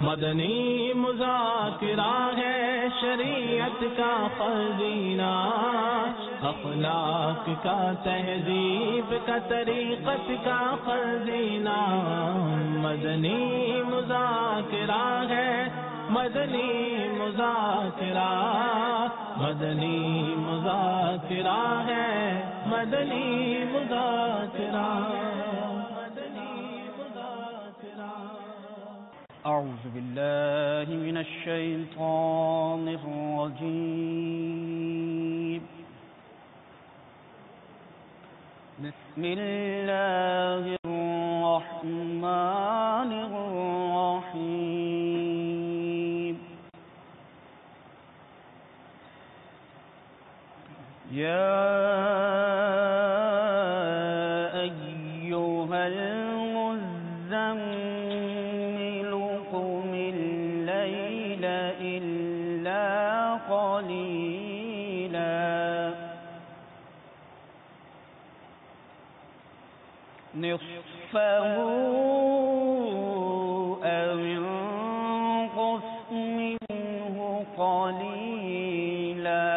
मदनी मुज़ाकिरा है शरीयत का खज़ीना, अखलाक का तहज़ीब का तरीक़त का खज़ीना। मदनी मुज़ाकिरा है, मदनी मुज़ाकिरा, मदनी मुज़ाकिरा है, मदनी मुज़ाकिरा, मदनी मुज़ाकिरा। أعوذ بالله من الشيطان الرجيم. بسم الله الرحمن الرحيم. يا أيها المزمل قم الليل إلا قليلا نصفه أو انقص منه قليلا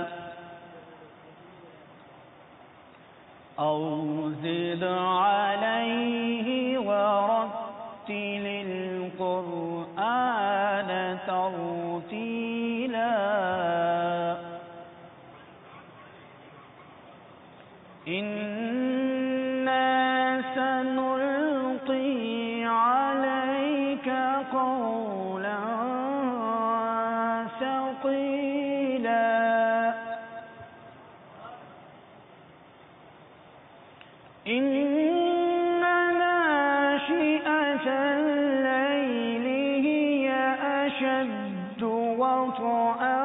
أو زد عليه ورتل القرآن ترتيلا إنا سنلقي عليك قولا ثقيلا إن ناشئة الليل هي أشد وطئا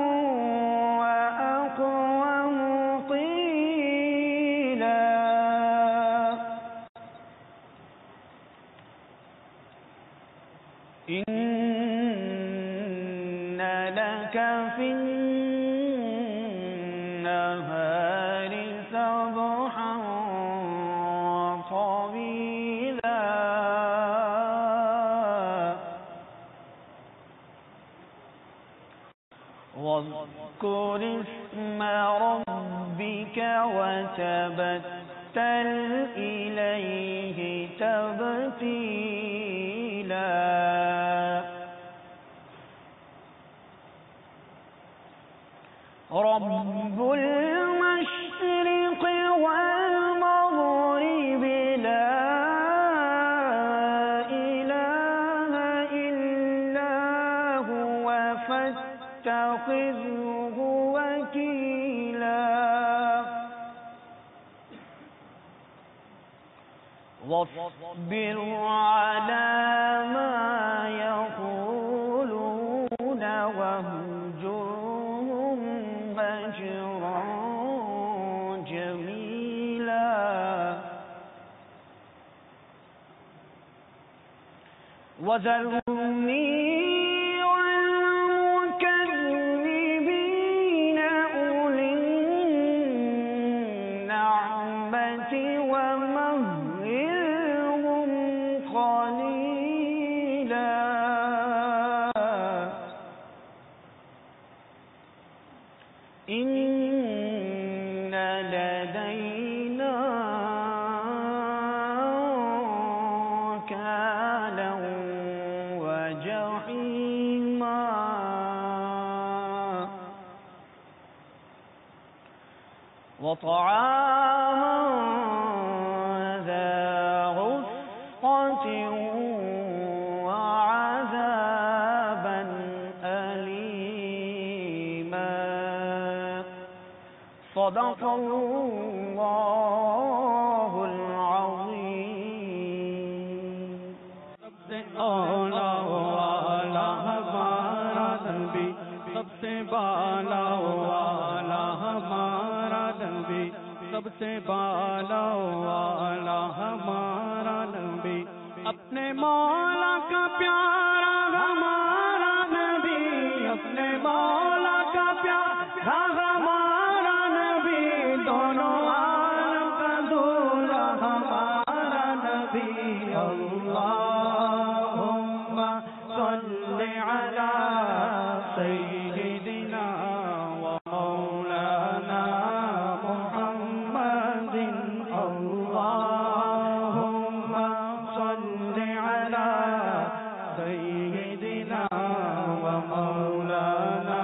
وأقوم قيلا إن لك في النهار سبحا طويلا واذكر اسم ربك وتبتل إليه تبتيلا رب المشرق والمغرب لا إله إلا هو فاتخذه وكيلا واصبر على ما يقولون واهجرهم هجرا جميلا وذرني والمكذبين أولي النعمة ومهلهم قليلا إن لدينا أنكالا وجحيما وطعاما ذا غصة وعذابا أليما صدق الله العظيم. सबसे औला वाला हमारा नबी, सबसे बाला वाला हमारा नबी, सबसे बाला वाला हमारा नबी, अपने मौला का प्यारा हमारा नबी, अपने मौला का प्यारा हमारा नबी, दोनों आलम का दूल्हा हमारा नबी। अल्लाहुम्मा صل على سيدنا ومولانا محمد اللهم صل على سيدنا ومولانا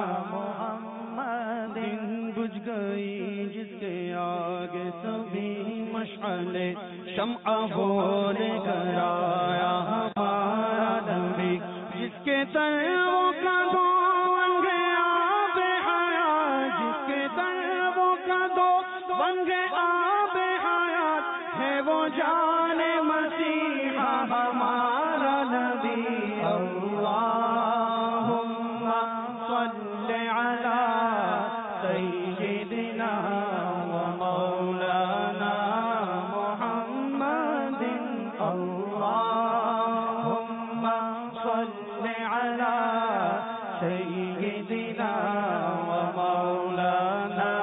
محمد بجھ گئی جس کے آگے سبھی مشعلیں شمع بول کر آیا ہمارا نبی جس کے تلووں کا دو بن گیا آب حیات جس کے تلووں کا دو بن گیا آب حیات ہے وہ جان مسیحا ہمارا نبی اللہم صل علی سیدنا ومولانا محمد اللہم صل علی سیدنا ومولانا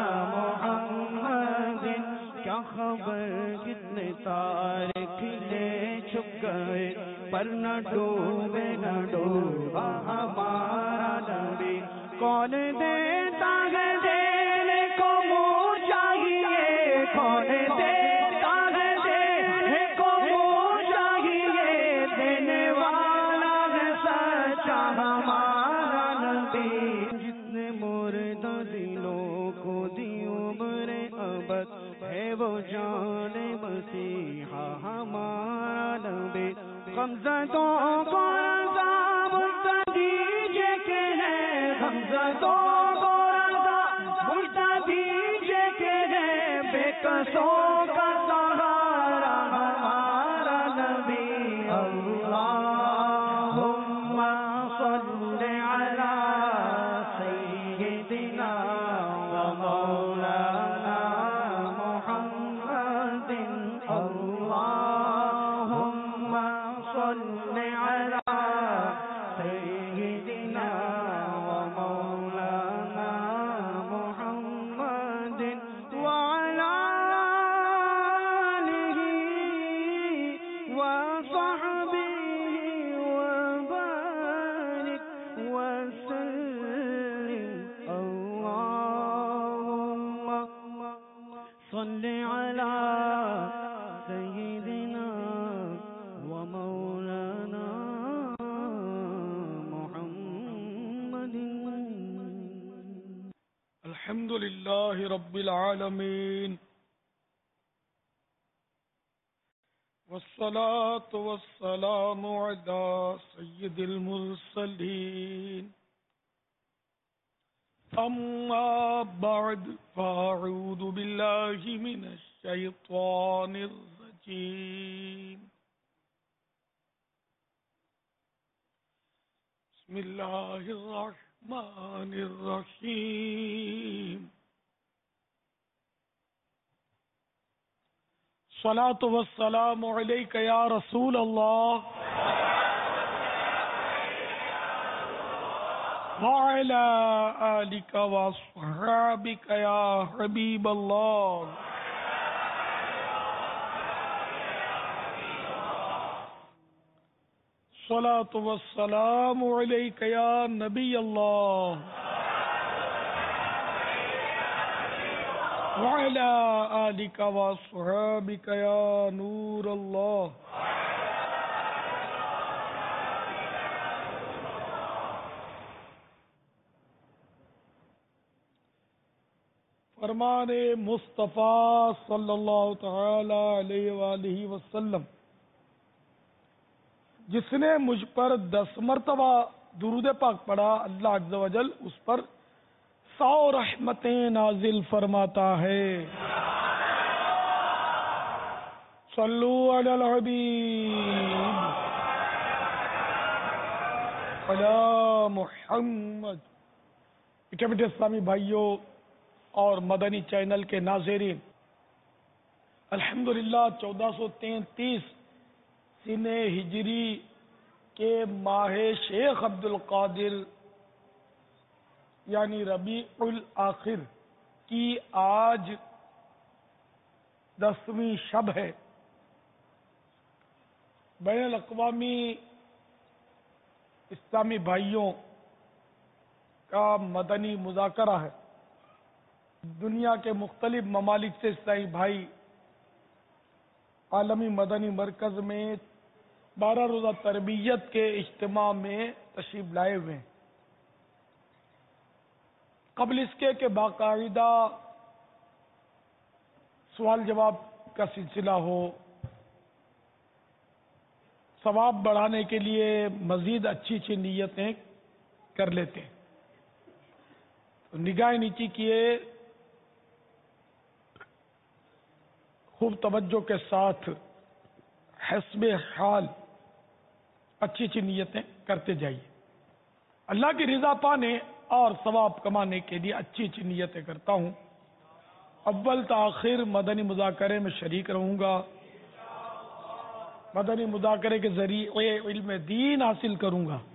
محمد کیا خبر کتنے تارے کھلے چھپ گئے پر نہ ڈوبے نہ ڈوبا ہمارا نبی کون دیتا ہے دینے کو منہ چاہیے کون دیتا ہے دینے کو منہ چاہیے دینے والا ہے سچا ہمارا نبی جس نے مردہ دلوں کو دی عمر ابد ہے وہ جان مسیحا ہمارا نبی غمزدوں کو رضا مجھتا دیجے کہ ہے غمزدوں کو رضا مجھتا دیجے کہ ہے بے قصوں کا سہارا ہمارا نبی اللہم صل علی سیدنا ومولانا محمد اللہم صل علی سیدنا ومولانا محمد وعلی آلہ وصحبہ وبارک وسلم اللہم صل علی سیدنا ومولانا محمد الحمد لله رب العالمين والصلاة والسلام على سيد المرسلين أما بعد فأعوذ بالله من الشيطان الرجيم بسم الله الرحمن الرحيم الصلاة والسلام عليك يا رسول الله وعلى آلك وصحابك يا حبيب الله الصلاة والسلام عليك يا نبي الله وعلى آلك وصحابك يا نور الله فرمان مصطفیٰ صلی اللہ تعالی علیہ وآلہ وسلم جس نے مجھ پر 10 مرتبہ درود پاک پڑھا اللہ عز و جل اس پر 100 رحمتیں نازل فرماتا ہے. صلو علی الحبیب علی محمد. میٹھے میٹھے اسلامی بھائیوں اور مدنی چینل کے ناظرین، الحمدللہ 1433 سنہ ہجری کے ماہ شیخ عبد القادر یعنی ربیع الاخر کی آج 10ویں شب ہے. بین الاقوامی اسلامی بھائیوں کا مدنی مذاکرہ ہے۔ دنیا کے مختلف ممالک سے اسلامی بھائی عالمی مدنی مرکز میں 12 روزہ تربیت کے اجتماع میں تشریف لائے ہوئے ہیں۔ قبل اس کے کہ باقاعدہ سوال جواب کا سلسلہ ہو، ثواب بڑھانے کے لیے مزید اچھی اچھی نیتیں کر لیتے ہیں۔ تو نگاہ نیچی کیے، خوب توجہ کے ساتھ حسب حال اچھی اچھی نیتیں کرتے جائیے۔ اللہ کی رضا پانے اور ثواب کمانے کے لیے اچھی اچھی نیتیں کرتا ہوں۔ اول تاخیر مدنی مذاکرے میں شریک رہوں گا، مدنی مذاکرے کے ذریعے علم دین حاصل کروں گا۔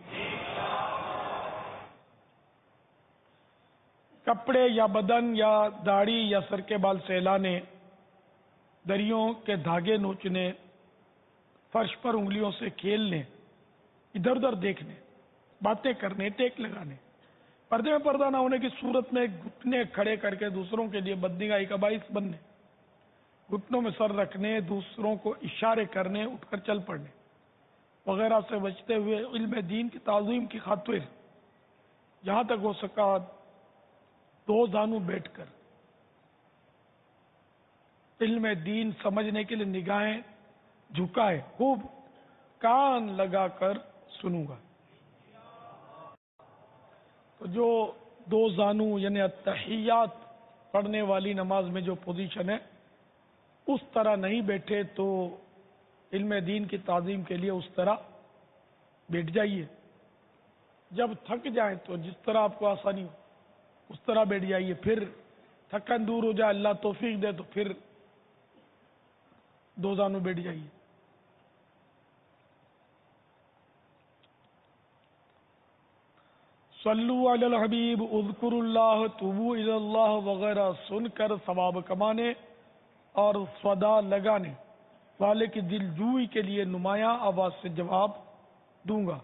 کپڑے یا بدن یا داڑھی یا سر کے بال سہلانے، دریوں کے دھاگے نوچنے، فرش پر انگلیوں سے کھیلنے، ادھر ادھر دیکھنے، باتیں کرنے، ٹیک لگانے، پردے میں پردہ نہ ہونے کی صورت میں گھٹنے کھڑے کر کے دوسروں کے لیے بدنگاہی کا باعث بننے، گھٹنوں میں سر رکھنے، دوسروں کو اشارے کرنے، اٹھ کر چل پڑنے وغیرہ سے بچتے ہوئے علم دین کی تعظیم کی خاطر جہاں تک ہو سکا دو زانو بیٹھ کر علم دین سمجھنے کے لیے نگاہیں جھکائے خوب کان لگا کر سنوں گا۔ تو جو دو زانو یعنی التحیات پڑھنے والی نماز میں جو پوزیشن ہے اس طرح نہیں بیٹھے تو علم دین کی تعظیم کے لیے اس طرح بیٹھ جائیے۔ جب تھک جائیں تو جس طرح آپ کو آسانی ہو اس طرح بیٹھ جائیے، پھر تھکن دور ہو جائے، اللہ توفیق دے تو پھر دو زانو بیٹھ جائیے۔ صلو علی الحبیب اذکر اللہ توبو الی اللہ وغیرہ سن کر ثواب کمانے اور صدا لگانے والے کی دل جوئی کے لیے نمایاں آواز سے جواب دوں گا۔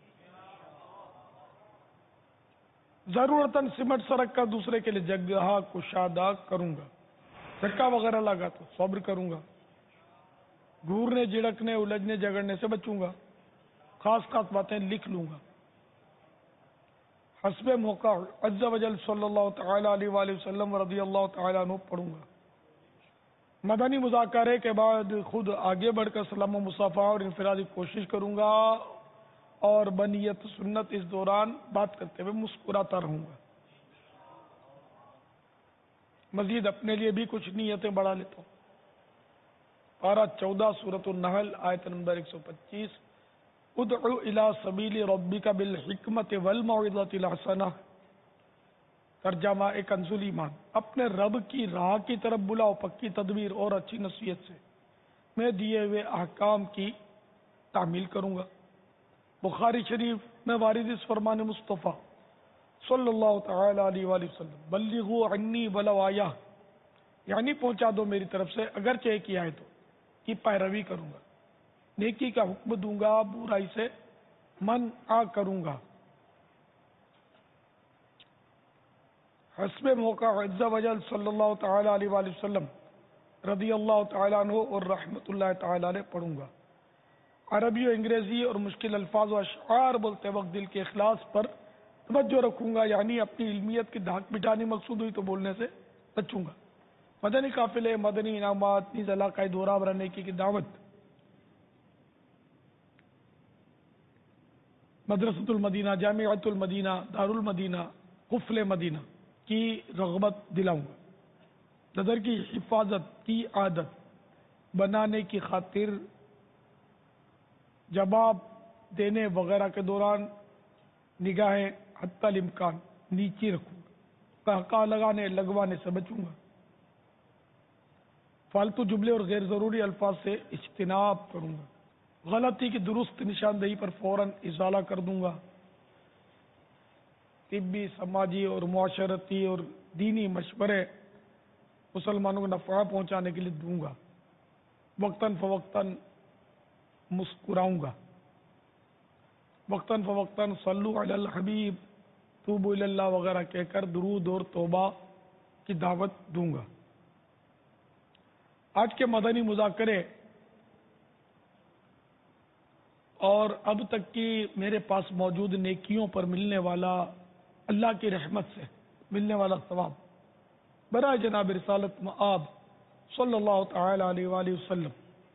ضرورتاً سمٹ سرک کر دوسرے کے لیے جگہ کشادہ کروں گا۔ دھکا وغیرہ لگا تو صبر کروں گا۔ گھورنے جھڑکنے الجھنے جگڑنے سے بچوں گا۔ خاص خاص باتیں لکھ لوں گا۔ حسب موقع عز و جل صلی اللہ تعالی علیہ وآلہ وسلم رضی اللہ تعالی عنہ پڑھوں گا۔ مدنی مذاکرے کے بعد خود آگے بڑھ کر سلام و مصافحہ اور انفرادی کوشش کروں گا اور بنیت سنت اس دوران بات کرتے ہوئے مسکراتا رہوں گا۔ مزید اپنے لیے بھی کچھ نیتیں بڑھا لیتا ہوں۔ پارہ 14 سورۃ النحل آیت نمبر 125، ادعو الی سبیل ربک بالحکمت والموعظۃ الحسنہ۔ ترجمہ کنز ایمان، اپنے رب کی راہ کی طرف بلاؤ پکی تدبیر اور اچھی نصیحت سے، میں دیے ہوئے احکام کی تعمیل کروں گا۔ بخاری شریف میں وارد اس فرمان مصطفیٰ صلی اللہ تعالی علیہ وآلہ وسلم، بلغوا عنی ولو آیہ، یعنی پہنچا دو میری طرف سے اگرچہ ایک ہی آئے تو، کی پیروی کروں گا، نیکی کا حکم دوں گا، برائی سے منع کروں گا۔ حسب موقع عز و جل صلی اللہ تعالی علیہ وآلہ وسلم رضی اللہ تعالی عنہ اور رحمت اللہ تعالی علیہ پڑھوں گا۔ عربی و انگریزی اور مشکل الفاظ و اشعار بولتے وقت دل کے اخلاص پر توجہ رکھوں گا، یعنی اپنی علمیت کی دھاک مٹانی مقصود ہوئی تو بولنے سے بچوں گا۔ مدنی قافلے، مدنی انعامات، نیز علاقائی دورہ برا نیکی کی دعوت، مدرسۃ المدینہ، جامعۃ المدینہ، دار المدینہ، قفل مدینہ کی رغبت دلاؤں گا۔ نظر کی حفاظت کی عادت بنانے کی خاطر جواب دینے وغیرہ کے دوران نگاہیں حتی الامکان نیچی رکھوں گا۔ قہقہ لگانے لگوانے سے بچوں گا۔ فالتو جملے اور غیر ضروری الفاظ سے اجتناب کروں گا۔ غلطی کی درست نشاندہی پر فوراً ازالہ کر دوں گا۔ طبی، سماجی اور معاشرتی اور دینی مشورے مسلمانوں کو نفع پہنچانے کے لیے دوں گا۔ وقتاً فوقتاً مسکراؤں گا۔ وقتاً فوقتاً صلو علی الحبیب، توبوا الی اللہ وغیرہ کہہ کر درود اور توبہ کی دعوت دوں گا۔ آج کے مدنی مذاکرے اور اب تک کی میرے پاس موجود نیکیوں پر ملنے والا، اللہ کی رحمت سے ملنے والا ثواب برائے جناب رسالت مآب صلی اللہ تعالی علیہ وآلہ وسلم،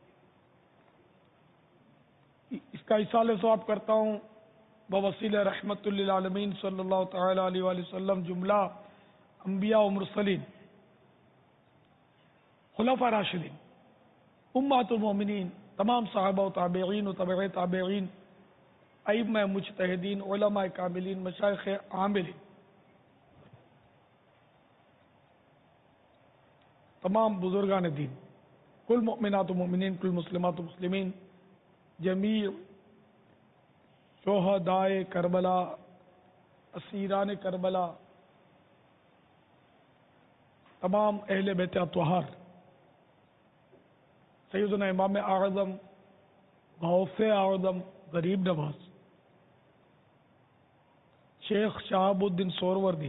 اس کا ایصال ثواب کرتا ہوں بوسیلہ رحمت للعالمین صلی اللہ تعالی علیہ وآلہ وسلم، جملہ انبیاء و مرسلین، خلفاء راشدین، امہات المومنین، تمام صحابہ و تابعین و تبع تابعین، ائمہ مجتہدین، علماء کاملین، مشائخ عاملین، تمام بزرگان دین، کل مؤمنات و مؤمنین، کل مسلمات و مسلمین، جمیع شہدائے کربلا، اسیران کربلا، تمام اہل بیت اطہار، سیدنا امام اعظم، غوث اعظم، غریب نواز، شیخ شہاب الدین سہروردی،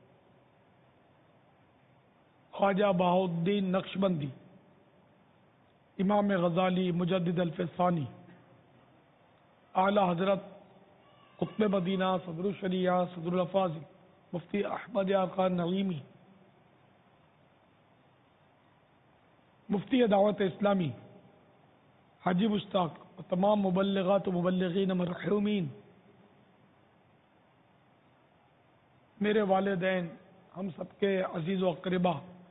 خواجہ بہاؤالدین نقشبندی، امام غزالی، مجدد الفسانی، اعلی حضرت قطب مدینہ، صدر الشریعہ، صدر الافاضل، مفتی احمد آقا نعیمی، مفتی دعوت اسلامی حاجی مشتاق، اور تمام مبلغات و مبلغین مرحومین، میرے والدین، ہم سب کے عزیز و اقربا،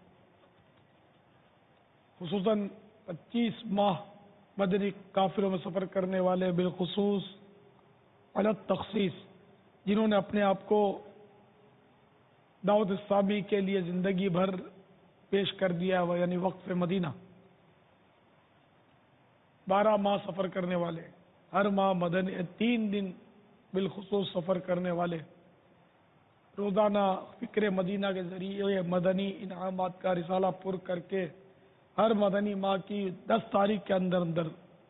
خصوصاً 25 ماہ مدنی قافلوں میں سفر کرنے والے، بالخصوص علی التخصیص جنہوں نے اپنے آپ کو دعوت اسلامی کے لیے زندگی بھر پیش کر دیا ہے، یعنی وقف مدینہ، 12 ماہ سفر کرنے والے، ہر ماہ مدنی 3 دن بالخصوص سفر کرنے والے، روزانہ فکر مدینہ کے ذریعے مدنی انعامات کا رسالہ پر کر کے ہر مدنی ماہ کی 10 تاریخ کے اندر اندر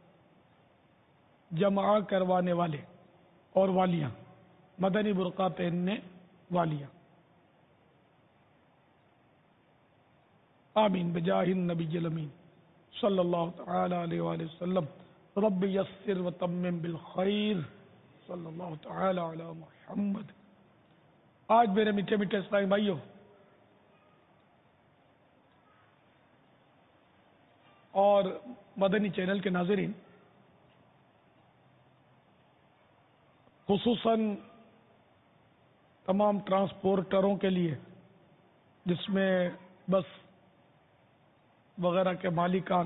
جمع کروانے والے، اور والیاں، مدنی برقع پہننے والیاں، آمین بجاہ النبی الامین صلی اللہ تعالی علیہ وآلہ وسلم، رب یسر وتمم بالخیر صلی اللہ تعالی علی محمد۔ آج میرے میٹھے میٹھے اسلامی بھائیوں اور مدنی چینل کے ناظرین، خصوصاً تمام ٹرانسپورٹروں کے لیے، جس میں بس وغیرہ کے مالکان،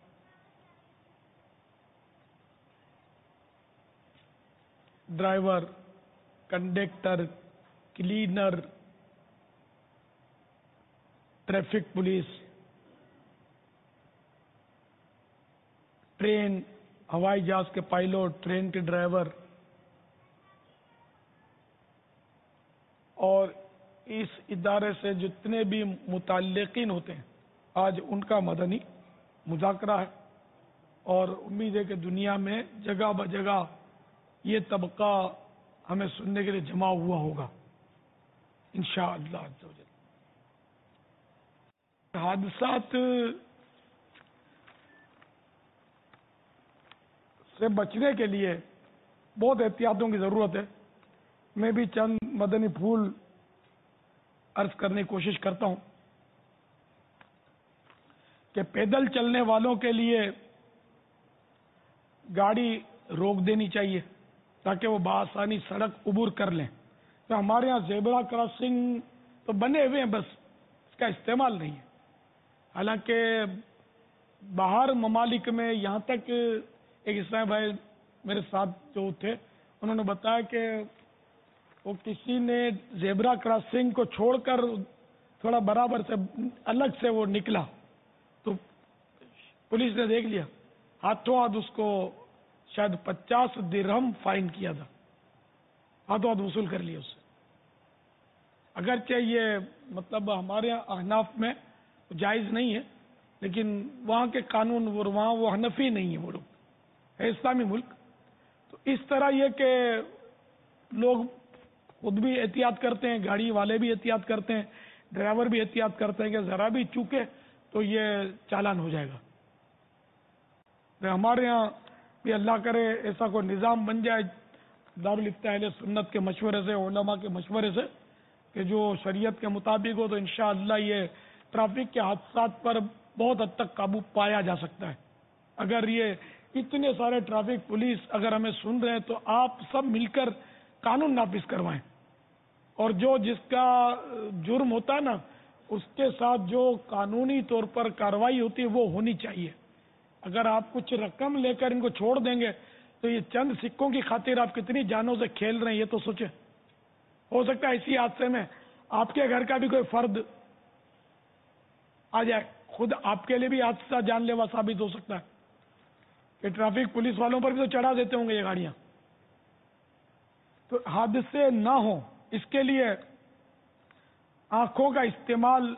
driver, conductor, cleaner, traffic police, train, ہوائی جہاز کے پائلٹ، ٹرین کے ڈرائیور، اور اس ادارے سے جتنے بھی متعلقین ہوتے ہیں، آج ان کا مدنی مذاکرہ ہے، اور امید ہے کہ دنیا میں جگہ بجگہ یہ طبقہ ہمیں سننے کے لیے جمع ہوا ہوگا انشاءاللہ عز و جل۔ حادثات سے بچنے کے لیے بہت احتیاطوں کی ضرورت ہے۔ میں بھی چند مدنی پھول عرض کرنے کی کوشش کرتا ہوں کہ پیدل چلنے والوں کے لیے گاڑی روک دینی چاہیے تاکہ وہ بآسانی سڑک عبور کر لیں۔ تو ہمارے ہاں زیبرا کراسنگ تو بنے ہوئے ہیں، بس اس کا استعمال نہیں ہے۔ حالانکہ باہر ممالک میں، یہاں تک ایک اسلام بھائی میرے ساتھ جو تھے انہوں نے بتایا کہ وہ کسی نے زیبرا کراسنگ کو چھوڑ کر تھوڑا برابر سے الگ سے وہ نکلا تو پولیس نے دیکھ لیا، ہاتھوں ہاتھ اس کو شاید 50 درہم فائن کیا تھا، ہاتھوں ہاتھ وصول کر لیا اس سے۔ اگرچہ یہ مطلب ہمارے احناف میں جائز نہیں ہے، لیکن وہاں کے قانون، وہاں وہ حنفی نہیں ہے، وہ لوگ ہے اسلامی ملک، تو اس طرح یہ کہ لوگ خود بھی احتیاط کرتے ہیں، گاڑی والے بھی احتیاط کرتے ہیں، ڈرائیور بھی احتیاط کرتے ہیں کہ ذرا بھی چوکے تو یہ چالان ہو جائے گا۔ ہمارے ہاں بھی اللہ کرے ایسا کوئی نظام بن جائے دارالفتہ اہل سنت کے مشورے سے، علماء کے مشورے سے، کہ جو شریعت کے مطابق ہو، تو انشاءاللہ یہ ٹریفک کے حادثات پر بہت حد تک قابو پایا جا سکتا ہے۔ اگر یہ اتنے سارے ٹریفک پولیس اگر ہمیں سن رہے ہیں تو آپ سب مل کر قانون نافذ کروائیں، اور جو جس کا جرم ہوتا ہے نا اس کے ساتھ جو قانونی طور پر کارروائی ہوتی ہے وہ ہونی چاہیے۔ اگر آپ کچھ رقم لے کر ان کو چھوڑ دیں گے تو یہ چند سکوں کی خاطر آپ کتنی جانوں سے کھیل رہے ہیں یہ تو سوچیں۔ ہو سکتا ہے اسی حادثے میں آپ کے گھر کا بھی کوئی فرد آ جائے، خود آپ کے لیے بھی حادثہ جان لیوا ثابت ہو سکتا ہے کہ ٹریفک پولیس والوں پر بھی تو چڑھا دیتے ہوں گے یہ گاڑیاں۔ تو حادثے نہ ہوں اس کے لیے آنکھوں کا استعمال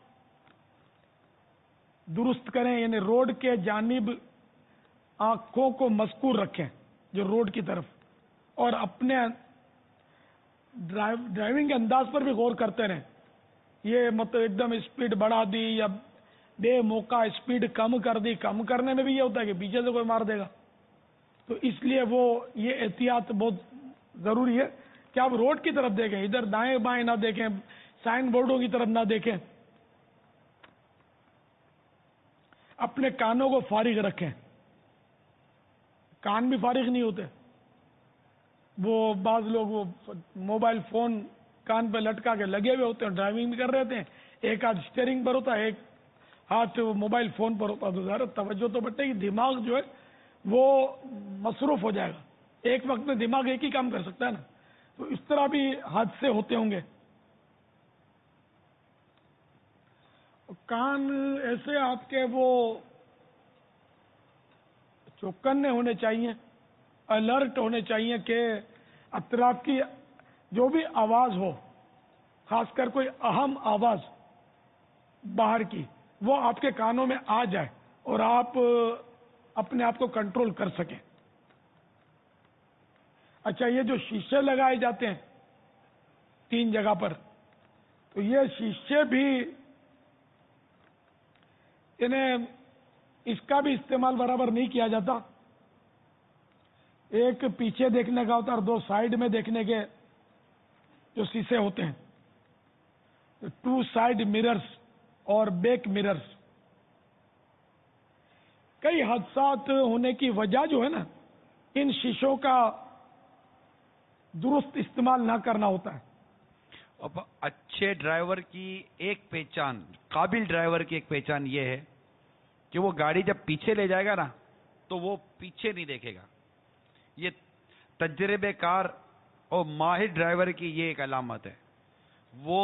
درست کریں، یعنی روڈ کے جانب آنکھوں کو مذکور رکھیں جو روڈ کی طرف، اور اپنے ڈرائیونگ کے انداز پر بھی غور کرتے رہیں۔ یہ مطلب ایک دم اسپیڈ بڑھا دی یا بے موقع اسپیڈ کم کر دی، کم کرنے میں بھی یہ ہوتا ہے کہ پیچھے سے کوئی مار دے گا، تو اس لیے وہ یہ احتیاط بہت ضروری ہے کہ آپ روڈ کی طرف دیکھیں، ادھر دائیں بائیں نہ دیکھیں، سائن بورڈوں کی طرف نہ دیکھیں، اپنے کانوں کو فارغ رکھیں۔ کان بھی فارغ نہیں ہوتے، وہ بعض لوگ وہ موبائل فون کان پہ لٹکا کے لگے ہوئے ہوتے ہیں، ڈرائیونگ بھی کر رہے ہوتے ہیں، ایک ہاتھ اسٹیئرنگ پر ہوتا ہے، ایک ہاتھ موبائل فون پر ہوتا ہے، تو ظاہر توجہ تو بٹے گی، دماغ جو ہے وہ مصروف ہو جائے گا، ایک وقت میں دماغ ایک ہی کام کر سکتا ہے نا، تو اس طرح بھی حادثے ہوتے ہوں گے۔ کان ایسے آپ کے وہ چوکنے ہونے چاہیے، الرٹ ہونے چاہیے کہ اطراف کی جو بھی آواز ہو، خاص کر کوئی اہم آواز باہر کی، وہ آپ کے کانوں میں آ جائے اور آپ اپنے آپ کو کنٹرول کر سکیں۔ اچھا، یہ جو شیشے لگائے جاتے ہیں 3 جگہ پر، تو یہ شیشے بھی انہیں اس کا بھی استعمال برابر نہیں کیا جاتا۔ ایک پیچھے دیکھنے کا ہوتا ہے اور 2 سائیڈ میں دیکھنے کے جو شیشے ہوتے ہیں، 2 سائیڈ مررز اور بیک مررز۔ کئی حادثات ہونے کی وجہ جو ہے نا ان شیشوں کا درست استعمال نہ کرنا ہوتا ہے۔ اب اچھے ڈرائیور کی ایک پہچان، قابل ڈرائیور کی ایک پہچان یہ ہے کہ وہ گاڑی جب پیچھے لے جائے گا نا تو وہ پیچھے نہیں دیکھے گا۔ یہ تجربے کار اور ماہر ڈرائیور کی یہ ایک علامت ہے۔ وہ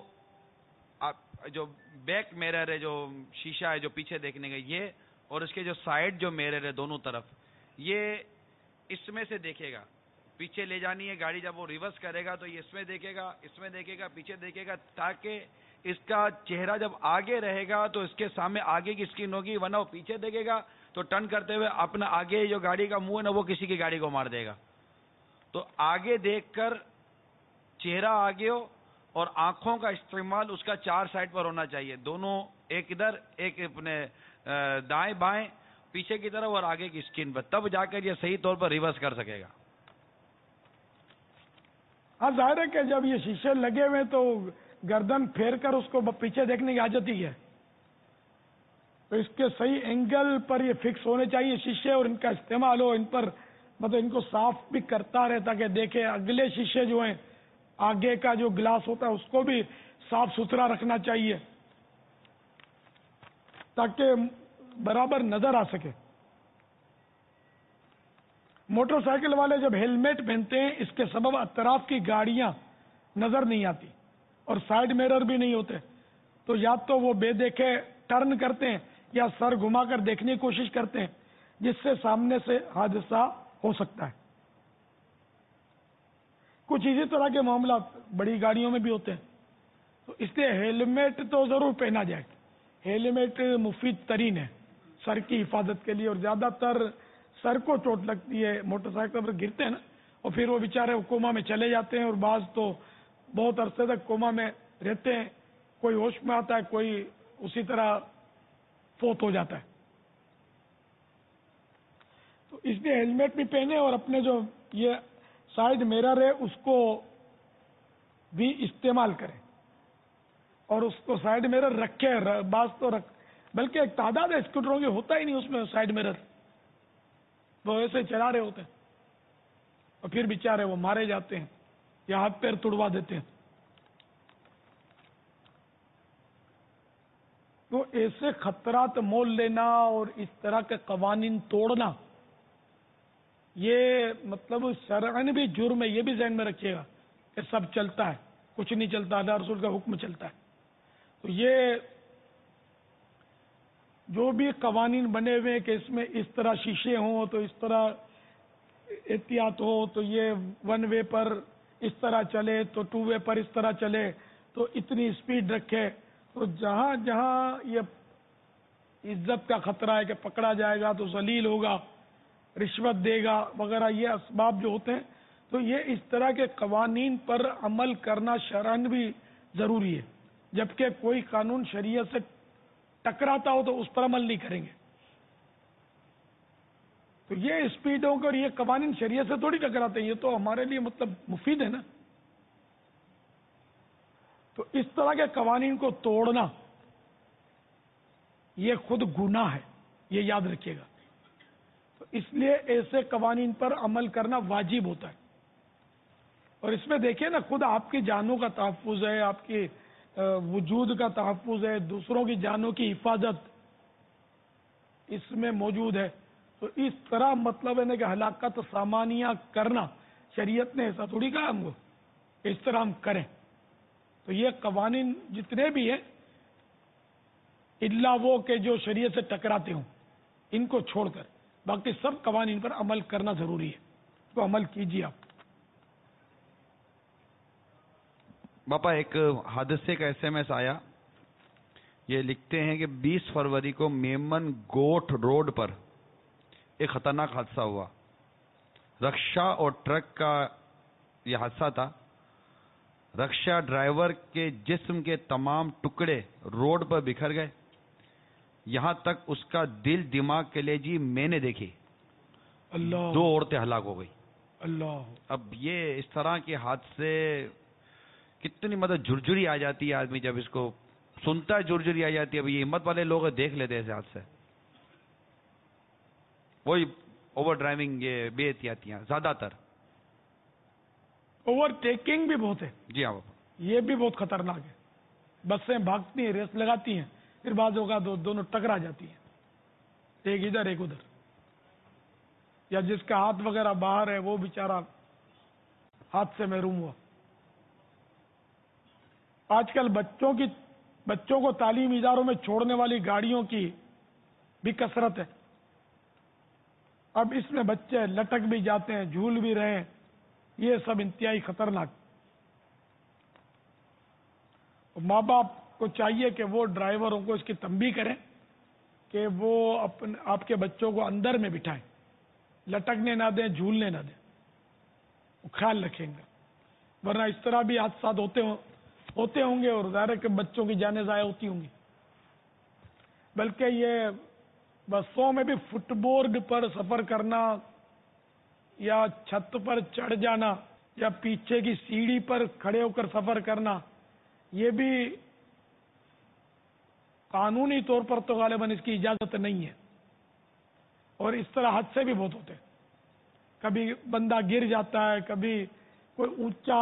جو بیک میرر ہے، جو شیشہ ہے جو پیچھے دیکھنے کا، یہ اور اس کے جو سائیڈ جو میرر ہے دونوں طرف، یہ اس میں سے دیکھے گا۔ پیچھے لے جانی ہے گاڑی، جب وہ ریورس کرے گا تو یہ اس میں دیکھے گا، اس میں دیکھے گا، پیچھے دیکھے گا، تاکہ اس کا چہرہ جب آگے رہے گا تو اس کے سامنے آگے کی اسکرین ہوگی، ورنہ وہ پیچھے دیکھے گا تو ٹرن کرتے ہوئے اپنا آگے جو گاڑی کا منہ ہے نا وہ کسی کی گاڑی کو مار دے گا۔ تو آگے دیکھ کر چہرہ آگے ہو اور آنکھوں کا استعمال اس کا 4 سائڈ پر ہونا چاہیے، دونوں، ایک ادھر ایک اپنے دائیں بائیں، پیچھے کی طرف اور آگے کی اسکرین پر، تب جا کر یہ صحیح طور پر ریورس کر سکے گا۔ ہاں، ظاہر ہے کہ جب یہ شیشے لگے ہوئے تو گردن پھیر کر اس کو پیچھے دیکھنے کی عادت ہی ہے، تو اس کے صحیح اینگل پر یہ فکس ہونے چاہیے شیشے، اور ان کا استعمال ہو، ان پر مطلب ان کو صاف بھی کرتا رہے تاکہ دیکھے۔ اگلے شیشے جو ہیں، آگے کا جو گلاس ہوتا ہے اس کو بھی صاف ستھرا رکھنا چاہیے تاکہ برابر نظر آ سکے۔ موٹر سائیکل والے جب ہیلمٹ پہنتے ہیں اس کے سبب اطراف کی گاڑیاں نظر نہیں آتی اور سائیڈ میرر بھی نہیں ہوتے، تو یا تو وہ بے دیکھے ٹرن کرتے ہیں یا سر گھما کر دیکھنے کی کوشش کرتے ہیں، جس سے سامنے سے حادثہ ہو سکتا ہے۔ کچھ اسی طرح کے معاملات بڑی گاڑیوں میں بھی ہوتے ہیں، تو اس لیے ہیلمٹ تو ضرور پہنا جائے۔ ہیلمٹ مفید ترین ہے سر کی حفاظت کے لیے، اور زیادہ تر سر کو چوٹ لگتی ہے، موٹر سائیکل پر گرتے ہیں نا، اور پھر وہ بیچارے کوما میں چلے جاتے ہیں، اور بعض تو بہت عرصے تک کوما میں رہتے ہیں، کوئی ہوش میں آتا ہے، کوئی اسی طرح فوت ہو جاتا ہے. تو اس لیے ہیلمٹ بھی پہنے اور اپنے جو یہ سائڈ میرر ہے اس کو بھی استعمال کریں، اور اس کو سائڈ میرر رکھے. بعض تو بلکہ ایک تعداد ہے اسکوٹروں کی ہوتا ہی نہیں اس میں سائڈ میرر، وہ ایسے چلا رہے ہوتے ہیں اور پھر بیچارے وہ مارے جاتے ہیں یا ہاتھ پیر توڑوا دیتے ہیں. تو ایسے خطرات مول لینا اور اس طرح کے قوانین توڑنا، یہ مطلب شرعاً بھی جرم ہے. یہ بھی ذہن میں رکھیے گا کہ سب چلتا ہے، کچھ نہیں چلتا، اللہ رسول کا حکم چلتا ہے. تو یہ جو بھی قوانین بنے ہوئے کہ اس میں اس طرح شیشے ہوں تو اس طرح احتیاط ہو، تو یہ 1 وے پر اس طرح چلے، تو 2 وے پر اس طرح چلے، تو اتنی اسپیڈ رکھے. تو جہاں جہاں یہ عزت کا خطرہ ہے کہ پکڑا جائے گا تو ذلیل ہوگا، رشوت دے گا وغیرہ، یہ اسباب جو ہوتے ہیں، تو یہ اس طرح کے قوانین پر عمل کرنا شرعاً بھی ضروری ہے. جبکہ کوئی قانون شریعت سے ٹکراتا ہو تو اس پر عمل نہیں کریں گے. تو یہ اسپیڈوں کے اور یہ قوانین شریعت سے تھوڑی ٹکراتے ہیں، یہ تو ہمارے لیے مطلب مفید ہے نا. تو اس طرح کے قوانین کو توڑنا یہ خود گناہ ہے، یہ یاد رکھیے گا. تو اس لیے ایسے قوانین پر عمل کرنا واجب ہوتا ہے. اور اس میں دیکھیں نا، خود آپ کی جانوں کا تحفظ ہے، آپ کی وجود کا تحفظ ہے، دوسروں کی جانوں کی حفاظت اس میں موجود ہے. تو اس طرح مطلب ہے نا کہ ہلاکت سامانیہ کرنا، شریعت نے ایسا تھوڑی کہا ہم کو اس طرح ہم کریں. تو یہ قوانین جتنے بھی ہیں، الا وہ کہ جو شریعت سے ٹکراتے ہوں، ان کو چھوڑ کر باقی سب قوانین پر عمل کرنا ضروری ہے. اس کو عمل کیجیے آپ. باپا ایک حادثے کا SMS آیا، یہ لکھتے ہیں کہ 20 فروری کو میمن گوٹھ روڈ پر ایک خطرناک حادثہ ہوا. رکشا اور ٹرک کا یہ حادثہ تھا. رکشا ڈرائیور کے جسم کے تمام ٹکڑے روڈ پر بکھر گئے، یہاں تک اس کا دل دماغ کلیجی میں نے دیکھی. اللہ، 2 عورتیں ہلاک ہو گئی. اللہ. اب یہ اس طرح کے حادثے کتنی مطلب جھرجھری آ جاتی ہے، آدمی جب اس کو سنتا ہے جھرجھری آ جاتی ہے. اب یہ ہمت والے لوگ دیکھ لیتے ہیں ایسے حادثے. وہی اوور ڈرائیونگ، یہ بے احتیاطیاں زیادہ تر. اوور ٹیکنگ بھی بہت ہے. جی ہاں باپا. یہ بھی بہت خطرناک ہے. بسیں بھاگتی ہیں، ریس لگاتی ہیں، پھر بعض اوقات دونوں ٹکرا جاتی ہیں، ایک ادھر ایک ادھر. یا جس کا ہاتھ وغیرہ باہر ہے وہ بیچارہ ہاتھ سے محروم ہوا. آج کل بچوں کو تعلیمی اداروں میں چھوڑنے والی گاڑیوں کی بھی کثرت ہے. اب اس میں بچے لٹک بھی جاتے ہیں، جھول بھی رہے ہیں. یہ سب انتہائی خطرناک. ماں باپ کو چاہیے کہ وہ ڈرائیوروں کو اس کی تنبیہ کریں کہ وہ آپ کے بچوں کو اندر میں بٹھائیں، لٹکنے نہ دیں، جھولنے نہ دیں. وہ خیال رکھیں گے، ورنہ اس طرح بھی حادثات ہوتے ہوں گے اور ظاہر ہے کہ بچوں کی جانیں ضائع ہوتی ہوں گی. بلکہ یہ بسوں میں بھی فٹ بورڈ پر سفر کرنا یا چھت پر چڑھ جانا یا پیچھے کی سیڑھی پر کھڑے ہو کر سفر کرنا، یہ بھی قانونی طور پر تو غالباً اس کی اجازت نہیں ہے. اور اس طرح حادثے بھی بہت ہوتے ہیں. کبھی بندہ گر جاتا ہے، کبھی کوئی اونچا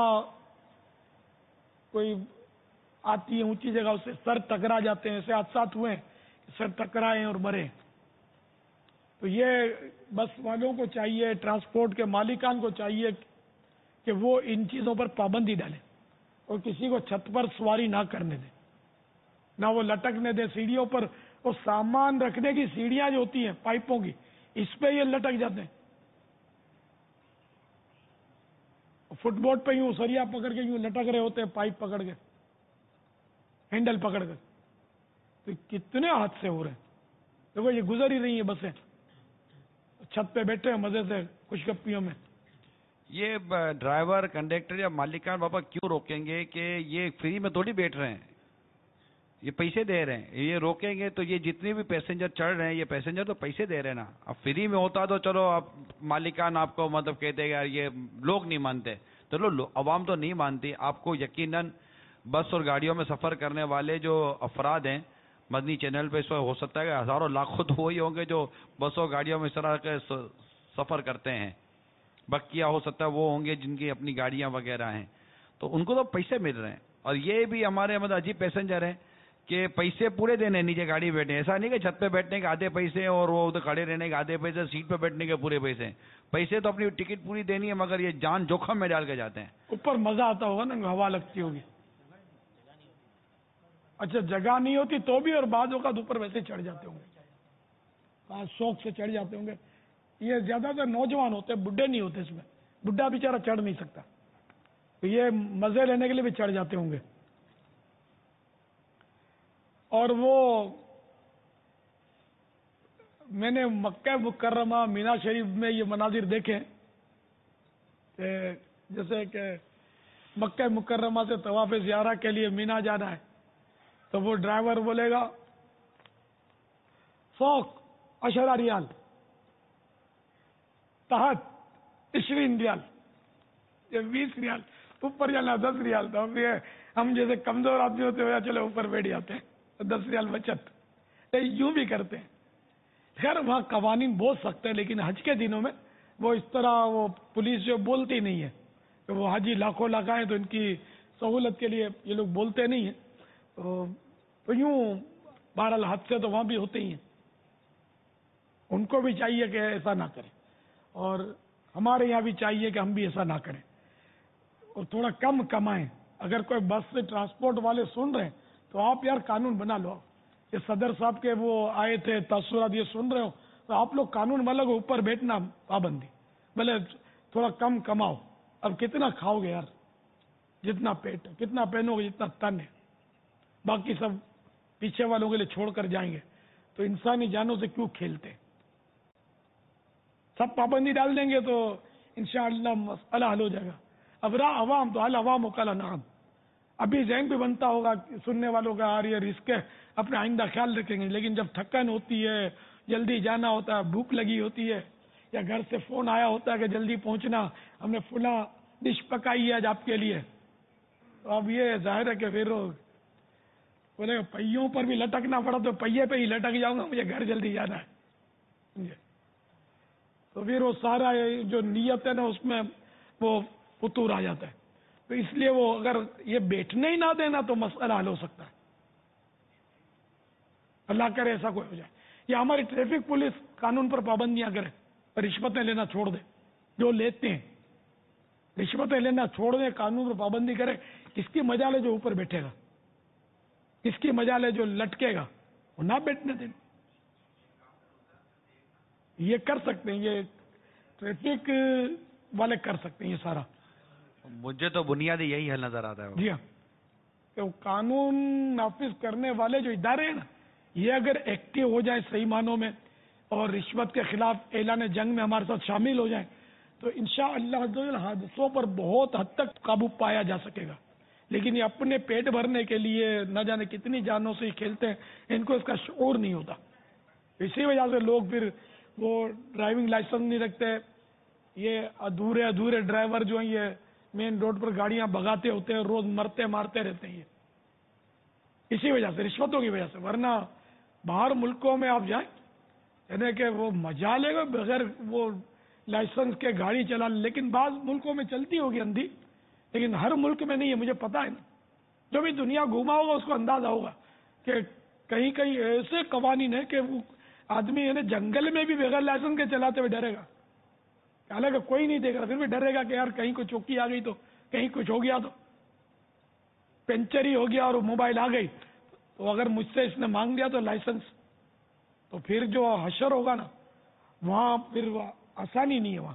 کوئی آتی ہے اونچی جگہ، اس سے سر ٹکرا جاتے ہیں. ایسے حادثات ہوئے ہیں کہ سر ٹکرائے اور مرے. تو یہ بس والوں کو چاہیے، ٹرانسپورٹ کے مالکان کو چاہیے کہ وہ ان چیزوں پر پابندی ڈالیں اور کسی کو چھت پر سواری نہ کرنے دیں، نہ وہ لٹکنے دیں سیڑھیوں پر. اور سامان رکھنے کی سیڑھیاں جو ہوتی ہیں پائپوں کی، اس پہ یہ لٹک جاتے ہیں. فٹ بورڈ پہ یوں سریا پکڑ کے یوں لٹک رہے ہوتے ہیں، پائپ پکڑ کے، ہینڈل پکڑ کر. تو کتنے حادثے ہو رہے ہیں. دیکھو یہ گزر ہی رہی ہیں بسیں، छत पे बैठे हैं मजे से खुशगप्पियों में। ये ड्राइवर कंडक्टर या मालिकान बाबा क्यों रोकेंगे कि ये फ्री में थोड़ी बैठ रहे हैं, ये पैसे दे रहे हैं। ये रोकेंगे तो ये जितने भी पैसेंजर चढ़ रहे हैं, ये पैसेंजर तो पैसे दे रहे हैं ना। अब फ्री में होता तो चलो आप मालिकान आपको मतलब कहते यार ये लोग नहीं मानते, चलो अवाम तो नहीं मानती। आपको यकीनन बस और गाड़ियों में सफ़र करने वाले जो अफराद हैं, मदनी चैनल पे इस वक्त हो सकता है कि हज़ारों लाखों तो वही होंगे जो बसों गाड़ियों में इस तरह के सफ़र करते हैं। बकिया हो सकता है वो होंगे जिनकी अपनी गाड़ियाँ वगैरह हैं, तो उनको तो पैसे मिल रहे हैं। और ये भी हमारे मतलब अजीब पैसेंजर हैं कि पैसे पूरे देने नीचे गाड़ी बैठे। ऐसा नहीं कि छत पे बैठने के आधे पैसे और वो उधर खड़े रहने के आधे पैसे, सीट पे बैठने के पूरे पैसे। पैसे तो अपनी टिकट पूरी देनी है, मगर ये जान जोखम में डाल के जाते हैं। ऊपर मजा आता होगा ना, हवा लगती होगी। अच्छा, जगह नहीं होती तो भी, और बाद औक़ात ऊपर वैसे चढ़ जाते होंगे, शौक से चढ़ जाते होंगे। ये ज्यादातर नौजवान होते हैं, बुढ़े नहीं होते इसमें। बुढ़ा बेचारा चढ़ नहीं सकता, तो ये मजे लेने के लिए भी चढ़ जाते होंगे। और वो मैंने मक्का मुकर्रमा मीना शरीफ में ये मनाजिर देखे कि जैसे कि मक्का मुकर्रमा से तवाफ़ ज़ियारा के लिए मीना जाना है, तो वो ड्राइवर बोलेगा फौक 10 रियाल, तहत 20 रियाल, ये 20 रियाल, ऊपर जाना 10 रियाल। तो हम जैसे कमजोर आदमी होते हुए चलो ऊपर बैठ जाते हैं, 10 रियाल बचत। तो यूं भी करते हैं। खैर वहाँ कवानीन बोल सकते हैं, लेकिन हज के दिनों में वो इस तरह वो पुलिस जो बोलती नहीं है कि वो हाजी लाखों लगाएं, तो इनकी सहूलत के लिए ये लोग बोलते नहीं है। तो यूं बहरहाल हादसे तो वहाँ भी होते ही हैं। उनको भी चाहिए कि ऐसा ना करें, और हमारे यहाँ भी चाहिए कि हम भी ऐसा ना करें और थोड़ा कम कमाएं। अगर कोई बस से ट्रांसपोर्ट वाले सुन रहे हैं तो आप यार कानून बना लो। ये सदर साहब के वो आए थे तासुरात, ये सुन रहे हो तो आप लोग कानून बना लो, ऊपर बैठना पाबंदी, भले थोड़ा कम कमाओ। अब कितना खाओगे यार, जितना पेट है, कितना पहनोगे, जितना तन है, बाकी सब पीछे वालों के लिए छोड़कर जाएंगे। तो इंसानी जानों से क्यों खेलते? सब पाबंदी डाल देंगे तो इंशाअल्लाह मसला हल हो जाएगा। अब रहा अवाम, तो अल अवाम वकल नाम। अभी जहन भी बनता होगा सुनने वालों का, यार ये रिस्क है, अपना आइंदा ख्याल रखेंगे। लेकिन जब थकन होती है, जल्दी जाना होता है, भूख लगी होती है, या घर से फोन आया होता है कि जल्दी पहुंचना, हमने फुला डिश पकाई है आज आपके लिए, तो अब ये जाहिर है कि फिर बोले पहियों पर भी लटकना पड़ा तो पहिए पे ही लटक जाऊंगा, मुझे घर जल्दी जाना है। समझे? तो फिर वो सारा जो नियत है ना उसमें वो फतूर आ जाता है। तो इसलिए वो अगर ये बैठने ही ना देना तो मसला हल हो सकता है। अल्लाह करे ऐसा कोई हो जाए, या हमारी ट्रैफिक पुलिस कानून पर पाबंदियां करे, पर रिश्वतें लेना छोड़ दे। जो लेते हैं रिश्वतें लेना छोड़ दे, कानून पर पाबंदी करे। किसकी मजाल है जो ऊपर बैठेगा, किसकी मजाल है जो लटकेगा, वो ना बैठने दें। ये कर सकते हैं, ये ट्रैफिक वाले कर सकते हैं ये सारा। मुझे तो बुनियादी यही हल नजर आता है। जी हाँ, तो कानून नाफिज करने वाले जो इदारे हैं ना, ये अगर एक्टिव हो जाए सही मानों में और रिश्वत के खिलाफ ऐलान जंग में हमारे साथ शामिल हो जाए, तो इंशाअल्लाह हादसों पर बहुत हद तक काबू पाया जा सकेगा। लेकिन ये अपने पेट भरने के लिए न जाने कितनी जानों से खेलते हैं, इनको इसका शऊर नहीं होता। इसी वजह से लोग फिर वो ड्राइविंग लाइसेंस नहीं रखते। ये अधूरे अधूरे ड्राइवर जो हैं ये मेन रोड पर गाड़ियां भगाते होते हैं, रोज मरते मारते रहते हैं। इसी वजह से, रिश्वतों की वजह से। वरना बाहर मुल्कों में आप जाए, यानी कि वो मजा लेगा बगैर वो लाइसेंस के गाड़ी चला, लेकिन बाज मुल्कों में चलती होगी अंधी, लेकिन हर मुल्क में नहीं है, मुझे पता है ना। जो भी दुनिया घूमा होगा उसको अंदाजा होगा कि कहीं कहीं ऐसे कवानीन है कि वो आदमी है ना जंगल में भी बगैर लाइसेंस के चलाते हुए डरेगा। हालांकि कोई नहीं देख रहा, फिर भी डरेगा कि यार कहीं कोई चौकी आ गई तो, कहीं कुछ हो गया तो, पंचर ही हो गया और मोबाइल आ गई तो अगर मुझसे इसने मांग लिया तो लाइसेंस, तो फिर जो हशर होगा ना वहां, फिर आसानी नहीं है वहां।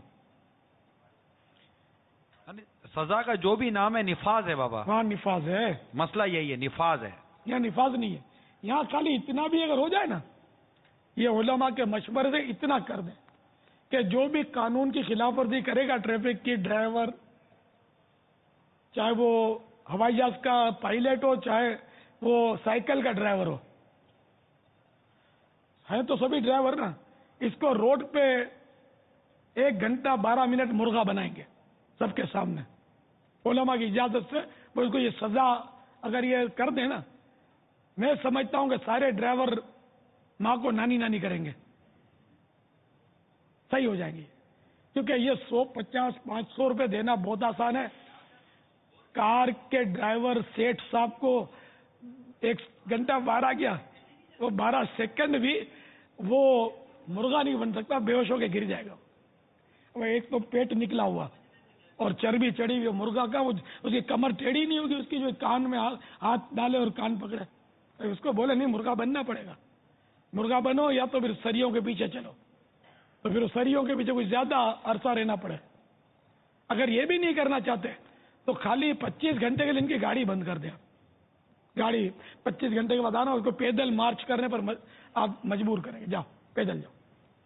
सजा का जो भी नाम है निफाज है बाबा, वहां निफाज है। मसला यही है, निफाज है। यहाँ निफाज नहीं है। यहाँ खाली इतना भी अगर हो जाए ना, ये उलमा के मशवरे से इतना कर दें کہ جو بھی قانون کی خلاف ورزی کرے گا ٹریفک کی، ڈرائیور چاہے وہ ہوائی جہاز کا پائلٹ ہو چاہے وہ سائیکل کا ڈرائیور ہو، ہیں تو سبھی ڈرائیور نا، اس کو روڈ پہ 1 گھنٹہ 12 منٹ مرغا بنائیں گے سب کے سامنے، علماء کی اجازت سے۔ وہ اس کو یہ سزا اگر یہ کر دیں نا، میں سمجھتا ہوں کہ سارے ڈرائیور ماں کو نانی نانی کریں گے، صحیح ہو جائیں گے، کیونکہ یہ 150 500 روپے دینا بہت آسان ہے۔ کار کے ڈرائیور سیٹ صاحب کو 1 گھنٹہ 12 گیا، وہ 12 سیکنڈ بھی وہ مرغا نہیں بن سکتا، بے ہوش ہو کے گر جائے گا۔ وہ ایک تو پیٹ نکلا ہوا اور چربی چڑھی ہوئی مرغا کا، اس کی کمر ٹیڑھی نہیں ہوگی، اس کی جو کان میں ہاتھ ڈالے اور کان پکڑے، اس کو بولے نہیں مرغا بننا پڑے گا، مرغا بنو یا تو پھر سریوں کے پیچھے چلو، تو پھر سریوں کے پیچھے کچھ زیادہ عرصہ رہنا پڑے۔ اگر یہ بھی نہیں کرنا چاہتے تو خالی 25 گھنٹے کے لیے ان کی گاڑی بند کر دیں، گاڑی 25 گھنٹے کے بعد آنا، اس کو پیدل مارچ کرنے پر آپ مجبور کریں گے، جاؤ پیدل جاؤ۔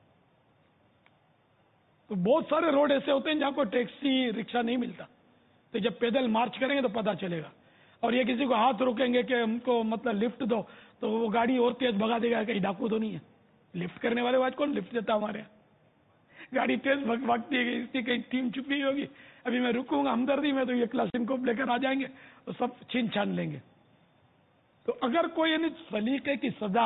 تو بہت سارے روڈ ایسے ہوتے ہیں جہاں کو ٹیکسی رکشہ نہیں ملتا، تو جب پیدل مارچ کریں گے تو پتہ چلے گا۔ اور یہ کسی کو ہاتھ روکیں گے کہ ہم کو مطلب لفٹ دو، تو وہ گاڑی اور تیز بھگا دے گا، کہیں ڈاکو تو نہیں ہے لفٹ کرنے والے، آج کون لفٹ دیتا ہمارے یہاں؟ گاڑی تیز بھگتی ہے، اس کی کہیں ٹیم چھپی ہوگی، ابھی میں رکوں گا ہمدردی میں تو یہ کلاشن کو لے کر آ جائیں گے تو سب چھین چھان لیں گے۔ تو اگر کوئی یعنی سلیقے کی سزا،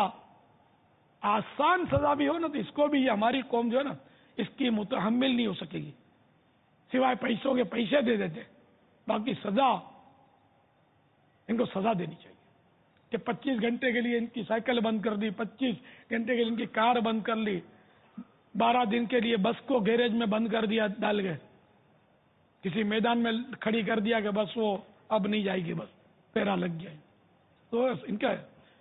آسان سزا بھی ہو نا، تو اس کو بھی یہ ہماری قوم جو ہے نا اس کی متحمل نہیں ہو سکے گی، سوائے پیسوں کے پیسے دے دیتے، باقی سزا ان کو سزا دینی چاہیے کہ 25 گھنٹے کے لیے ان کی سائیکل بند کر دی، 25 گھنٹے کے لیے ان کی کار بند کر لی، 12 دن کے لیے بس کو گیریج میں بند کر دیا، ڈال گئے کسی میدان میں کھڑی کر دیا کہ بس وہ اب نہیں جائے گی، بس پیرا لگ گیا، تو ان کا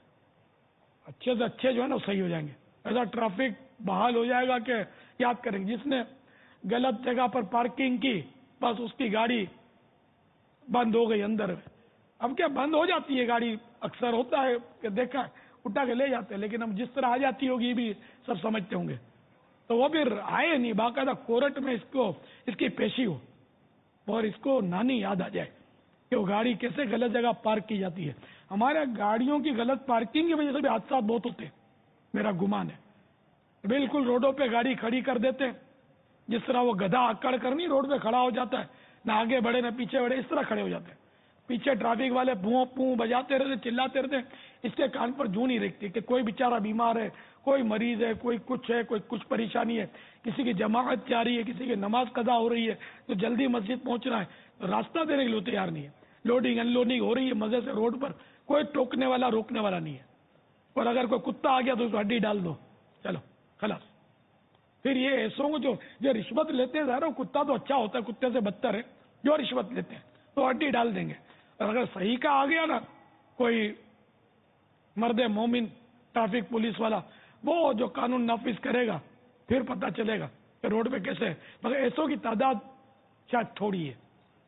اچھے سے اچھے جو ہے نا صحیح ہو جائیں گے۔ ایسا ٹریفک بحال ہو جائے گا کہ یاد کریں گے، جس نے غلط جگہ پر پارکنگ کی بس اس کی گاڑی بند ہو گئی اندر۔ اب کیا بند ہو جاتی ہے گاڑی، اکثر ہوتا ہے کہ دیکھا اٹھا کے لے جاتے ہیں، لیکن اب جس طرح آ جاتی ہوگی یہ بھی سب سمجھتے ہوں گے، تو وہ پھر آئے نہیں، باقاعدہ کورٹ میں اس کی پیشی ہو اور اس کو نانی یاد آ جائے کہ وہ گاڑی کیسے غلط جگہ پارک کی جاتی ہے۔ ہمارے گاڑیوں کی غلط پارکنگ کی وجہ سے بھی حادثات بہت ہوتے ہیں، میرا گمان ہے۔ بالکل روڈوں پہ گاڑی کھڑی کر دیتے ہیں، جس طرح وہ گدھا اکڑ کر نہیں روڈ پہ کھڑا ہو جاتا ہے، نہ آگے بڑھے نہ پیچھے بڑھے، اس طرح کھڑے ہو جاتے ہیں۔ پیچھے ٹریفک والے پوں پوں بجاتے رہتے، چلاتے رہتے، اس کے کان پر جوں نہیں رکھتی کہ کوئی بیچارہ بیمار ہے، کوئی مریض ہے، کوئی کچھ ہے، کوئی کچھ پریشانی ہے، کسی کی جماعت جا رہی ہے، کسی کی نماز قضا ہو رہی ہے تو جلدی مسجد پہنچنا ہے، راستہ دینے کے لیے تیار نہیں ہے، لوڈنگ ان لوڈنگ ہو رہی ہے مزے سے روڈ پر، کوئی ٹوکنے والا روکنے والا نہیں ہے، اور اگر کوئی کتا آ گیا تو اس کو ہڈی ڈال دو، چلو خلاص۔ پھر یہ ایسوں کو جو رشوت لیتے ہیں، ظاہر کتا تو اچھا ہوتا ہے، کتے سے بدتر ہے جو رشوت لیتے ہیں، تو ہڈی ڈال دیں گے۔ اور اگر صحیح کا آ گیا نا کوئی مرد مومن ٹریفک پولیس والا، وہ جو قانون نافذ کرے گا، پھر پتہ چلے گا کہ روڈ پہ کیسے ہے، مگر ایسوں کی تعداد شاید تھوڑی ہے۔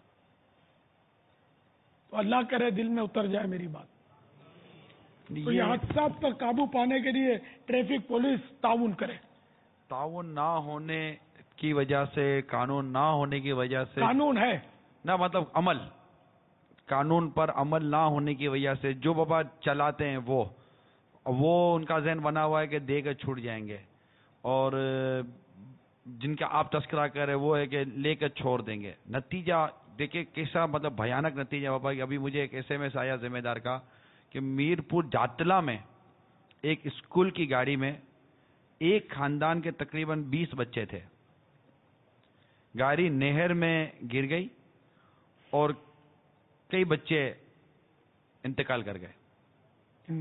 تو اللہ کرے دل میں اتر جائے میری بات۔ تو یہ حادثات پر قابو پانے کے لیے ٹریفک پولیس تعاون کرے۔ تعاون نہ ہونے کی وجہ سے، قانون نہ ہونے کی وجہ سے، قانون ہے نہ مطلب عمل، قانون پر عمل نہ ہونے کی وجہ سے جو بابا چلاتے ہیں وہ ان کا ذہن بنا ہوا ہے کہ دے کر چھوٹ جائیں گے، اور جن کا آپ تذکرہ کر رہے وہ ہے کہ لے کر چھوڑ دیں گے۔ نتیجہ دیکھیں کیسا مطلب بھیانک نتیجہ بابا، کہ ابھی مجھے ایک ایس ایم ایس آیا ذمہ دار کا کہ میرپور جاتلا میں ایک اسکول کی گاڑی میں ایک خاندان کے تقریباً 20 بچے تھے، گاڑی نہر میں گر گئی اور کئی بچے انتقال کر گئے۔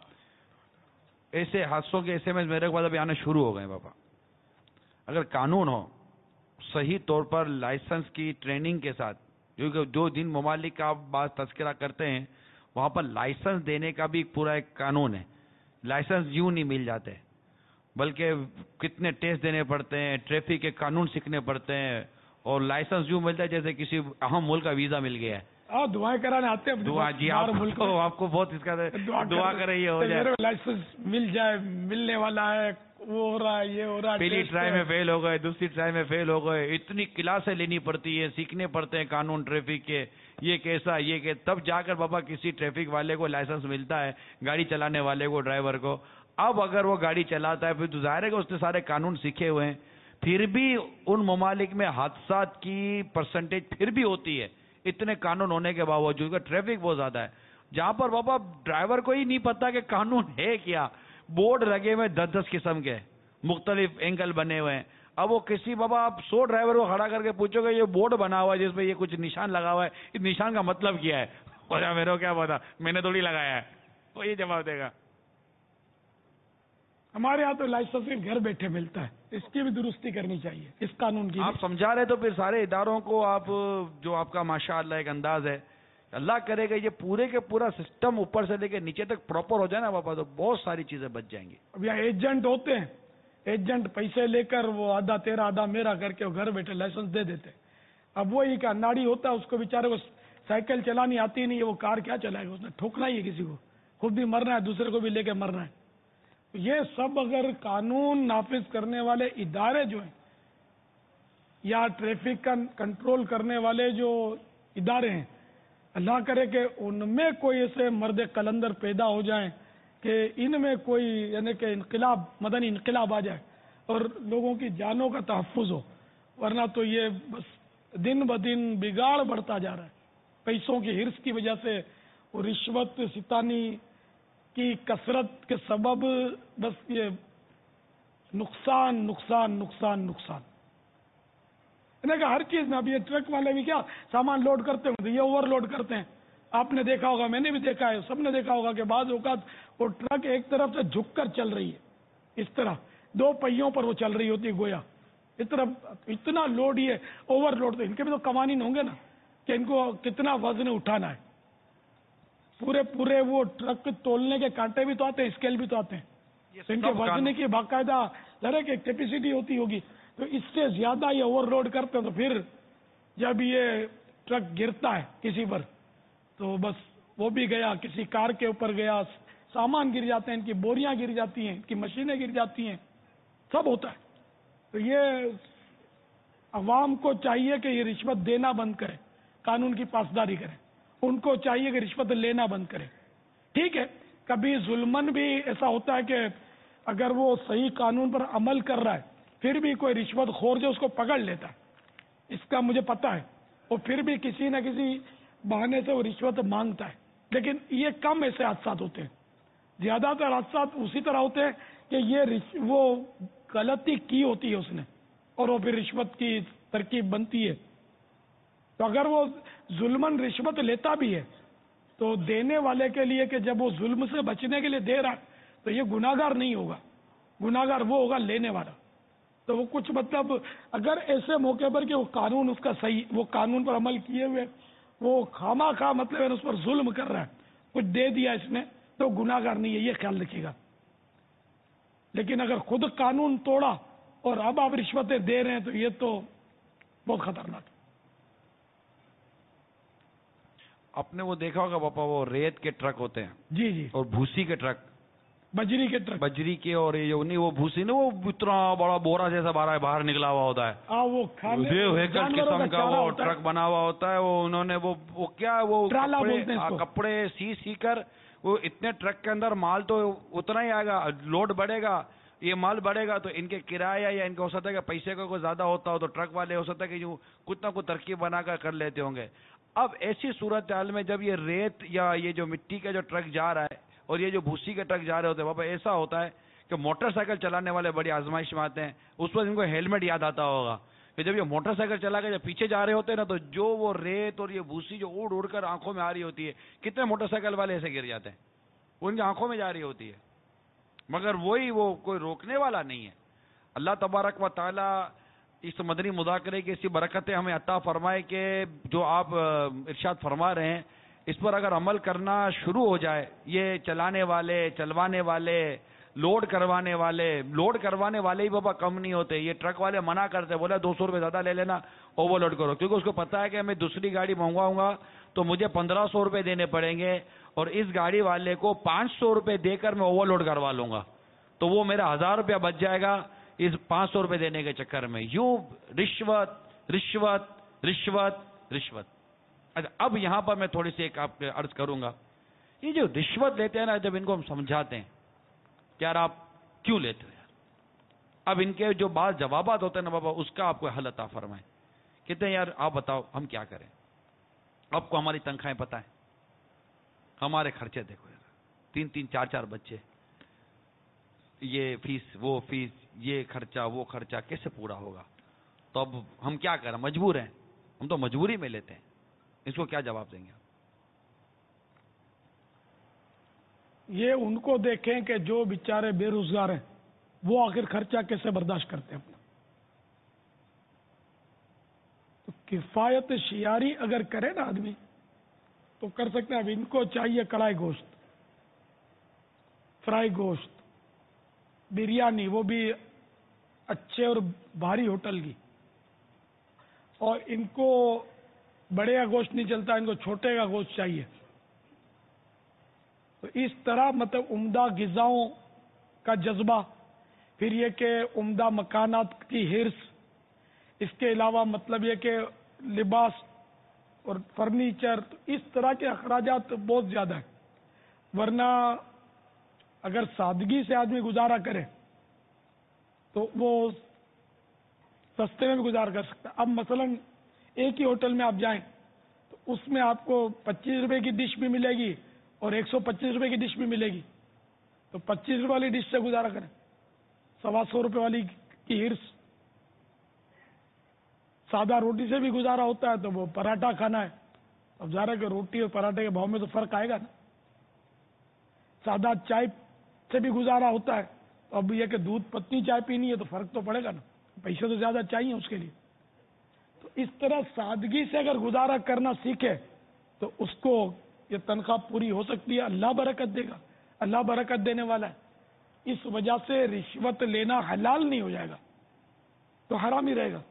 ایسے حادثوں کے ایسے میں میرے پاس ابھی آنا شروع ہو گئے بابا۔ اگر قانون ہو صحیح طور پر لائسنس کی ٹریننگ کے ساتھ، کیونکہ جو جن ممالک کا آپ بات تذکرہ کرتے ہیں وہاں پر لائسنس دینے کا بھی پورا ایک قانون ہے، لائسنس یوں نہیں مل جاتے بلکہ کتنے ٹیسٹ دینے پڑتے ہیں، ٹریفک کے قانون سیکھنے پڑتے ہیں، اور لائسنس یوں ملتا ہے جیسے کسی اہم ملک کا ویزا مل گیا ہے۔ دعائیں کرانے آتے ہیں، دعا جی آپ کو بہت اس کا دعا کریں یہ ہو جائے، لائسنس مل جائے، ملنے والا ہے، وہ ہو رہا ہے، یہ ہو رہا ہے، پہلی ٹرائی میں فیل ہو گئے، دوسری ٹرائی میں فیل ہو گئے، اتنی کلاسیں لینی پڑتی ہے، سیکھنے پڑتے ہیں قانون ٹریفک کے، یہ کیسا یہ کہ تب جا کر بابا کسی ٹریفک والے کو لائسنس ملتا ہے، گاڑی چلانے والے کو، ڈرائیور کو. اب اگر وہ گاڑی چلاتا ہے پھر تو ظاہر ہے کہ اس نے سارے قانون سیکھے ہوئے ہیں. پھر بھی ان ممالک میں حادثات کی پرسنٹیج پھر بھی ہوتی ہے اتنے قانون ہونے کے باوجود، کہ ٹریفک بہت زیادہ ہے. جہاں پر بابا ڈرائیور کو ہی نہیں پتا کہ قانون ہے کیا، بورڈ لگے ہوئے 10 قسم کے مختلف اینگل بنے ہوئے ہیں. اب وہ کسی بابا آپ 100 ڈرائیور کو کھڑا کر کے پوچھو گے یہ بورڈ بنا ہوا ہے جس پہ یہ کچھ نشان لگا ہوا ہے، اس نشان کا مطلب کیا ہے؟ میرے کو کیا پتا، میں نے تھوڑی لگایا ہے. وہ یہ جواب دے گا. ہمارے یہاں تو لائسنس صرف گھر بیٹھے ملتا ہے، اس کی بھی درستی کرنی چاہیے اس قانون کی. آپ سمجھا رہے تو پھر سارے اداروں کو آپ جو آپ کا ماشاءاللہ ایک انداز ہے، اللہ کرے گا یہ پورے کے پورا سسٹم اوپر سے لے کے نیچے تک پراپر ہو جائے نا بابا، تو بہت ساری چیزیں بچ جائیں گی. اب یہاں ایجنٹ ہوتے ہیں، ایجنٹ پیسے لے کر وہ آدھا تیرا آدھا میرا کر کے وہ گھر بیٹھے لائسنس دے دیتے. اب وہی کا اناڑی ہوتا ہے، اس کو بیچارے کو سائیکل چلانی آتی نہیں ہے، وہ کار کیا چلائے گا، اس نے ٹھوکنا ہی ہے کسی کو، خود بھی مرنا ہے دوسرے کو بھی لے کے مرنا ہے. یہ سب اگر قانون نافذ کرنے والے ادارے جو ہیں یا ٹریفک کا کنٹرول کرنے والے جو ادارے ہیں، اللہ کرے کہ ان میں کوئی ایسے مرد قلندر پیدا ہو جائیں کہ ان میں کوئی یعنی کہ انقلاب، مدنی انقلاب آ جائے اور لوگوں کی جانوں کا تحفظ ہو. ورنہ تو یہ بس دن بدن بگاڑ بڑھتا جا رہا ہے. پیسوں کی ہرس کی وجہ سے وہ رشوت ستانی کی کثرت کے سبب بس یہ نقصان نقصان نقصان نقصان. کہ ہر چیز میں اب یہ ٹرک والے بھی کیا سامان لوڈ کرتے ہیں، یہ اوور لوڈ کرتے ہیں. آپ نے دیکھا ہوگا، میں نے بھی دیکھا ہے، سب نے دیکھا ہوگا کہ بعض اوقات وہ ٹرک ایک طرف سے جھک کر چل رہی ہے، اس طرح 2 پہیوں پر وہ چل رہی ہوتی ہے گویا. اس طرح اتنا لوڈ یہ اوور لوڈ، ان کے بھی تو قوانین ہوں گے نا کہ ان کو کتنا وزن اٹھانا ہے. پورے وہ ٹرک تولنے کے کانٹے بھی تو آتے ہیں، اسکیل بھی تو آتے ہیں، ان کے وزن کی باقاعدہ ذرا کہ کیپیسٹی ہوتی ہوگی. تو اس سے زیادہ یہ اوور لوڈ کرتے ہیں تو پھر جب یہ ٹرک گرتا ہے کسی پر تو بس وہ بھی گیا، کسی کار کے اوپر گیا، سامان گر جاتے ہیں، ان کی بوریاں گر جاتی ہیں، ان کی مشینیں گر جاتی ہیں، سب ہوتا ہے. تو یہ عوام کو چاہیے کہ یہ رشوت دینا بند کرے، قانون کی پاسداری کرے. ان کو چاہیے کہ رشوت لینا بند کرے. ٹھیک ہے، کبھی ظلمن بھی ایسا ہوتا ہے کہ اگر وہ صحیح قانون پر عمل کر رہا ہے پھر بھی کوئی رشوت خور جو اس کو پکڑ لیتا ہے، اس کا مجھے پتا ہے، وہ پھر بھی کسی نہ کسی بہانے سے وہ رشوت مانگتا ہے. لیکن یہ کم ایسے حادثات ہوتے ہیں. زیادہ تر حادثات اسی طرح ہوتے ہیں کہ یہ وہ غلطی کی ہوتی ہے اس نے اور وہ پھر رشوت کی ترکیب بنتی ہے. تو اگر وہ ظلمن رشوت لیتا بھی ہے تو دینے والے کے لیے کہ جب وہ ظلم سے بچنے کے لیے دے رہا ہے تو یہ گناہگار نہیں ہوگا، گناہگار وہ ہوگا لینے والا. تو وہ کچھ مطلب اگر ایسے موقع پر کہ وہ قانون اس کا صحیح، وہ قانون پر عمل کیے ہوئے وہ خواہ خواہ مطلب اس پر ظلم کر رہا ہے، کچھ دے دیا اس نے تو گناہگار نہیں ہے، یہ خیال رکھیے گا. لیکن اگر خود قانون توڑا اور اب آپ رشوتیں دے رہے ہیں تو یہ تو بہت خطرناک ہے. آپ نے وہ دیکھا ہوگا پاپا، وہ ریت کے ٹرک ہوتے ہیں، جی جی، اور بھوسی کے ٹرک، بجری کے ٹرک، بجری کے، اور یہ جو نہیں وہ بھوسی نا وہ اتنا بڑا بورا جیسا باہر نکلا ہوا ہوتا ہے، وہ ویکل قسم کا وہ ٹرک بنا ہوا ہوتا ہے. وہ انہوں نے وہ کیا وہ کپڑے سی کر وہ اتنے ٹرک کے اندر مال تو اتنا ہی آئے گا، لوڈ بڑھے گا، یہ مال بڑھے گا تو ان کے کرایہ یا ان کا ہو سکتا ہے کہ پیسے کا کوئی زیادہ ہوتا ہو تو ٹرک والے ہو سکتا ہے کہ کچھ نہ کچھ ترکیب بنا کر لیتے ہوں گے. اب ایسی صورتحال میں جب یہ ریت یا یہ جو مٹی کا جو ٹرک جا رہا ہے اور یہ جو بھوسی کے ٹرک جا رہے ہوتے ہیں، بابا ایسا ہوتا ہے کہ موٹر سائیکل چلانے والے بڑی آزمائش میں آتے ہیں. اس وقت ان کو ہیلمٹ یاد آتا ہوگا کہ جب یہ موٹر سائیکل چلا کے جب پیچھے جا رہے ہوتے ہیں نا تو جو وہ ریت اور یہ بھوسی جو اڑ کر آنکھوں میں آ رہی ہوتی ہے، کتنے موٹر سائیکل والے ایسے گر جاتے ہیں، وہ ان کی آنکھوں میں جا رہی ہوتی ہے، مگر وہی وہ کوئی روکنے والا نہیں ہے. اللہ تبارک و تعالی اس مدنی مذاکرے کی ایسی برکتیں ہمیں عطا فرمائے کہ جو آپ ارشاد فرما رہے ہیں اس پر اگر عمل کرنا شروع ہو جائے. یہ چلانے والے، چلوانے والے، لوڈ کروانے والے ہی بابا کم نہیں ہوتے. یہ ٹرک والے منع کرتے، بولے 200 روپے زیادہ لے لینا، اوور لوڈ کرو، کیونکہ اس کو پتا ہے کہ میں دوسری گاڑی منگواؤں گا تو مجھے 1500 روپے دینے پڑیں گے اور اس گاڑی والے کو 500 روپے دے کر میں اوور لوڈ کروا لوں گا. تو وہ میرا 1000 روپیہ بچ جائے گا اس 500 روپے دینے کے چکر میں. یوں رشوت رشوت رشوت رشوت. اچھا اب یہاں پر میں تھوڑی سی ایک آپ کو عرض کروں گا. یہ جو رشوت لیتے ہیں نا، جب ان کو ہم سمجھاتے ہیں کہ یار آپ کیوں لیتے ہیں، اب ان کے جو بعض جوابات ہوتے ہیں نا بابا، اس کا آپ کو حل عطا فرمائیں. کہتے ہیں یار آپ بتاؤ ہم کیا کریں، آپ کو ہماری تنخواہیں پتہ ہیں، ہمارے خرچے دیکھو یار، 3 4 بچے، یہ فیس وہ فیس، یہ خرچہ وہ خرچہ، کیسے پورا ہوگا؟ تو اب ہم کیا کریں، مجبور ہیں، ہم تو مجبوری میں لیتے ہیں. اس کو کیا جواب دیں گے آپ؟ یہ ان کو دیکھیں کہ جو بیچارے بے روزگار ہیں وہ آخر خرچہ کیسے برداشت کرتے ہیں اپنا. تو کفایت شیاری اگر کرے نا آدمی تو کر سکتے ہیں. اب ان کو چاہیے کڑھائی گوشت، فرائی گوشت، بریانی، وہ بھی اچھے اور بھاری ہوٹل کی، اور ان کو بڑے کا گوشت نہیں چلتا، ان کو چھوٹے کا گوشت چاہیے. تو اس طرح مطلب عمدہ غذاؤں کا جذبہ، پھر یہ کہ عمدہ مکانات کی حرص، اس کے علاوہ مطلب یہ کہ لباس اور فرنیچر، تو اس طرح کے اخراجات بہت زیادہ ہیں. ورنہ اگر سادگی سے آدمی گزارا کرے تو وہ سستے میں بھی گزار کر سکتا ہے. اب مثلا ایک ہی ہوٹل میں آپ جائیں تو اس میں آپ کو 25 روپے کی ڈش بھی ملے گی اور 125 روپے کی ڈش بھی ملے گی. تو 25 روپے والی ڈش سے گزارا کریں. 125 روپے والی کی ہرس. سادہ روٹی سے بھی گزارا ہوتا ہے تو وہ پراٹھا کھانا ہے. اب ظاہر ہے کہ روٹی اور پراٹھے کے بھاؤ میں تو فرق آئے گا نا. سادہ چائے سے بھی گزارا ہوتا ہے تو اب یہ کہ دودھ پتنی چائے پینی ہے تو فرق تو پڑے گا نا، پیسے تو زیادہ چاہیے اس کے لیے. تو اس طرح سادگی سے اگر گزارا کرنا سیکھے تو اس کو یہ تنخواہ پوری ہو سکتی ہے. اللہ برکت دے گا، اللہ برکت دینے والا ہے. اس وجہ سے رشوت لینا حلال نہیں ہو جائے گا تو حرام ہی رہے گا.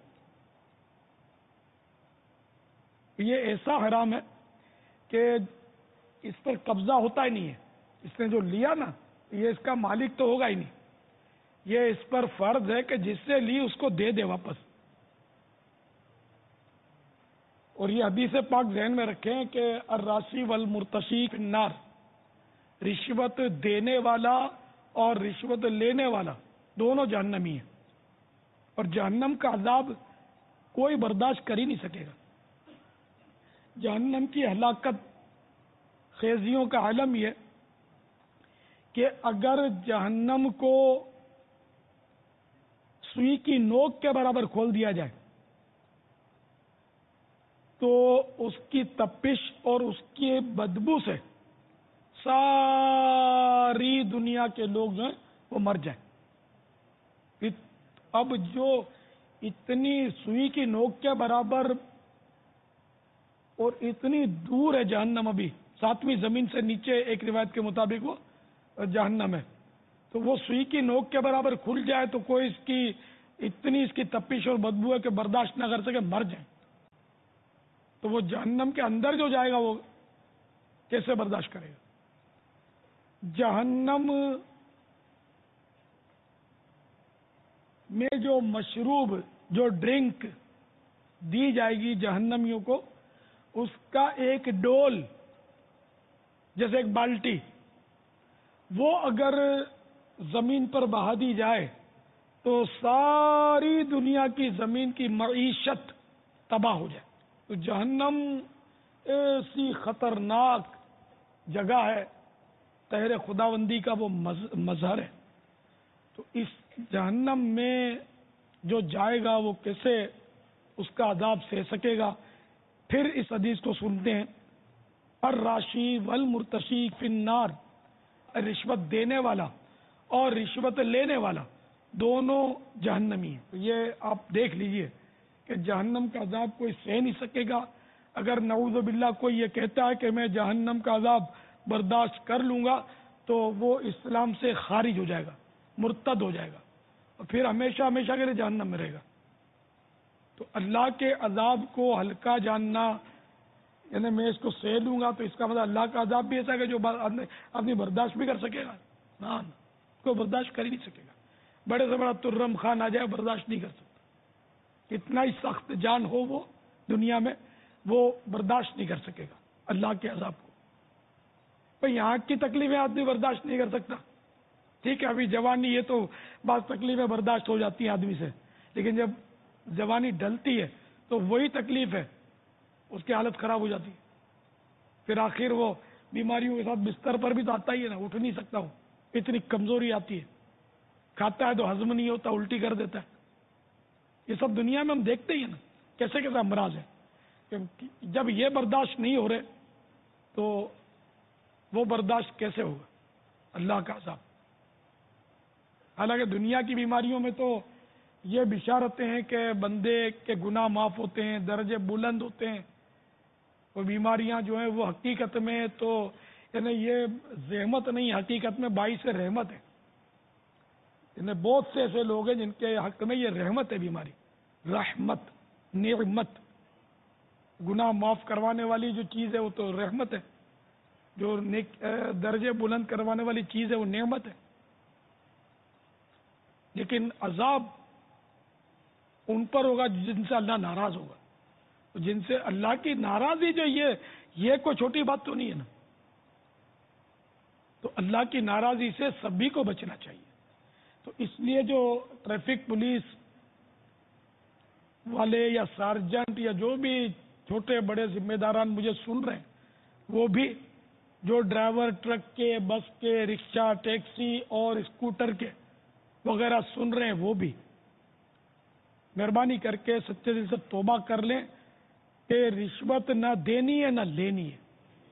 یہ ایسا حرام ہے کہ اس پر قبضہ ہوتا ہی نہیں ہے. اس نے جو لیا نا یہ اس کا مالک تو ہوگا ہی نہیں. یہ اس پر فرض ہے کہ جس سے لی اس کو دے دے واپس. اور یہ حدیث پاک ذہن میں رکھیں کہ الراشی والمرتشی فی النار، رشوت دینے والا اور رشوت لینے والا دونوں جہنمی ہیں، اور جہنم کا عذاب کوئی برداشت کر ہی نہیں سکے گا. جہنم کی ہلاکت خیزیوں کا عالم یہ کہ اگر جہنم کو سوئی کی نوک کے برابر کھول دیا جائے تو اس کی تپش اور اس کی بدبو سے ساری دنیا کے لوگ جو ہیں وہ مر جائیں. اب جو اتنی سوئی کی نوک کے برابر اور اتنی دور ہے جہنم، ابھی 7ویں زمین سے نیچے ایک روایت کے مطابق وہ جہنم ہے، تو وہ سوئی کی نوک کے برابر کھل جائے تو کوئی اس کی اتنی اس کی تپش اور بدبو ہے کہ برداشت نہ کر سکے، مر جائیں. تو وہ جہنم کے اندر جو جائے گا وہ کیسے برداشت کرے گا؟ جہنم میں جو مشروب، جو ڈرنک دی جائے گی جہنمیوں کو، اس کا ایک ڈول جیسے ایک بالٹی، وہ اگر زمین پر بہا دی جائے تو ساری دنیا کی زمین کی معیشت تباہ ہو جائے. تو جہنم ایسی خطرناک جگہ ہے، قہر خداوندی کا وہ مظہر ہے. تو اس جہنم میں جو جائے گا وہ کیسے اس کا عذاب سہ سکے گا؟ پھر اس حدیث کو سنتے ہیں، الراشی والمرتشی فی النار، رشوت دینے والا اور رشوت لینے والا دونوں جہنمی ہیں. تو یہ آپ دیکھ لیجئے کہ جہنم کا عذاب کوئی سہ نہیں سکے گا. اگر نعوذ باللہ کوئی یہ کہتا ہے کہ میں جہنم کا عذاب برداشت کر لوں گا تو وہ اسلام سے خارج ہو جائے گا، مرتد ہو جائے گا، اور پھر ہمیشہ ہمیشہ کے لیے جہنم میں رہے گا. تو اللہ کے عذاب کو ہلکا جاننا، یعنی میں اس کو سہ لوں گا تو اس کا مطلب اللہ کا عذاب بھی ایسا ہے کہ جو آدمی برداشت بھی کر سکے گا؟ نہ، کو برداشت کر ہی نہیں سکے گا. بڑے سے بڑا ترم خان آ جائے برداشت نہیں کر سکتا. اتنا ہی سخت جان ہو وہ دنیا میں، وہ برداشت نہیں کر سکے گا اللہ کے عذاب کو. بھئی یہاں کی تکلیفیں آدمی برداشت نہیں کر سکتا. ٹھیک ہے ابھی جوانی ہے تو بعض تکلیفیں برداشت ہو جاتی ہیں آدمی سے، لیکن جب جوانی ڈلتی ہے تو وہی تکلیف ہے، اس کی حالت خراب ہو جاتی ہے. پھر آخر وہ بیماریوں کے ساتھ بستر پر بھی تو آتا ہی ہے نا، اٹھ نہیں سکتا ہوں، اتنی کمزوری آتی ہے. کھاتا ہے تو ہضم نہیں ہوتا، الٹی کر دیتا ہے. یہ سب دنیا میں ہم دیکھتے ہی ہیں نا کیسے کیسے امراض ہیں. جب یہ برداشت نہیں ہو رہے تو وہ برداشت کیسے ہوگا اللہ کا عذاب. حالانکہ دنیا کی بیماریوں میں تو یہ بشارتیں ہیں کہ بندے کے گناہ معاف ہوتے ہیں، درجے بلند ہوتے ہیں. وہ بیماریاں جو ہیں وہ حقیقت میں تو یعنی یہ زحمت نہیں، حقیقت میں باعث رحمت ہے. یعنی بہت سے ایسے لوگ ہیں جن کے حق میں یہ رحمت ہے بیماری، رحمت، نعمت. گناہ معاف کروانے والی جو چیز ہے وہ تو رحمت ہے، جو درجے بلند کروانے والی چیز ہے وہ نعمت ہے. لیکن عذاب ان پر ہوگا جن سے اللہ ناراض ہوگا. جن سے اللہ کی ناراضی جو یہ کوئی چھوٹی بات تو نہیں ہے نا. تو اللہ کی ناراضی سے سبھی کو بچنا چاہیے. تو اس لیے جو ٹریفک پولیس والے یا سارجنٹ یا جو بھی چھوٹے بڑے ذمہ داران مجھے سن رہے ہیں، وہ بھی جو ڈرائیور ٹرک کے، بس کے، رکشہ، ٹیکسی اور اسکوٹر کے وغیرہ سن رہے ہیں، وہ بھی مہربانی کر کے سچے دل سے توبہ کر لیں کہ رشوت نہ دینی ہے نہ لینی ہے.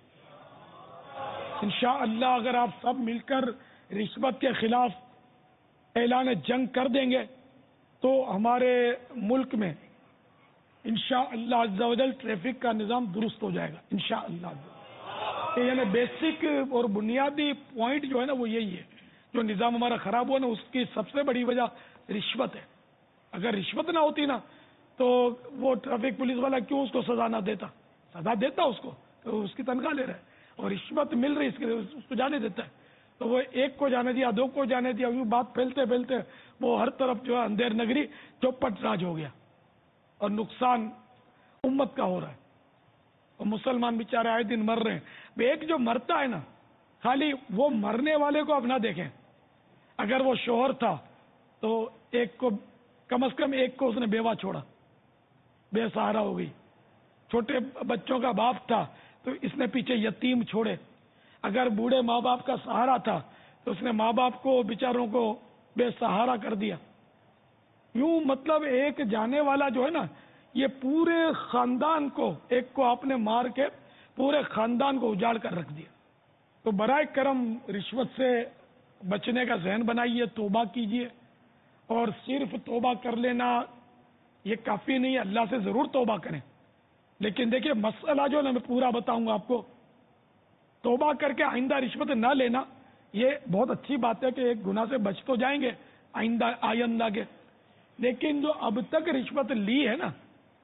انشاءاللہ اگر آپ سب مل کر رشوت کے خلاف اعلان جنگ کر دیں گے تو ہمارے ملک میں انشاءاللہ عز و جل ٹریفک کا نظام درست ہو جائے گا انشاءاللہ. یعنی بیسک اور بنیادی پوائنٹ جو ہے نا وہ یہی ہے. جو نظام ہمارا خراب ہوا نا اس کی سب سے بڑی وجہ رشوت ہے. اگر رشوت نہ ہوتی نا تو وہ ٹریفک پولیس والا کیوں اس کو سزا نہ دیتا؟ سزا دیتا اس کو، تو اس کی تنخواہ لے رہا ہے اور رشوت مل رہی اس کو جانے دیتا ہے. تو وہ ایک کو جانے دیا، دو کو جانے دیا، یوں بات پھیلتے پھیلتے وہ ہر طرف جو ہے اندھیر نگری چوپٹ راج ہو گیا اور نقصان امت کا ہو رہا ہے. اور مسلمان بیچارے آئے دن مر رہے ہیں. ایک جو مرتا ہے نا، خالی وہ مرنے والے کو اب نہ دیکھیں. اگر وہ شوہر تھا تو ایک کو کم از کم ایک کو اس نے بیوہ چھوڑا، بے سہارا ہو گئی. چھوٹے بچوں کا باپ تھا تو اس نے پیچھے یتیم چھوڑے. اگر بوڑھے ماں باپ کا سہارا تھا تو اس نے ماں باپ کو بیچاروں کو بے سہارا کر دیا. یوں مطلب ایک جانے والا جو ہے نا یہ پورے خاندان کو، ایک کو آپ نے مار کے پورے خاندان کو اجاڑ کر رکھ دیا. تو برائے کرم رشوت سے بچنے کا ذہن بنائیے، توبہ کیجیے. اور صرف توبہ کر لینا یہ کافی نہیں ہے، اللہ سے ضرور توبہ کریں. لیکن دیکھیے مسئلہ جو ہے نا میں پورا بتاؤں گا آپ کو. توبہ کر کے آئندہ رشوت نہ لینا یہ بہت اچھی بات ہے کہ ایک گناہ سے بچ تو جائیں گے آئندہ کے. لیکن جو اب تک رشوت لی ہے نا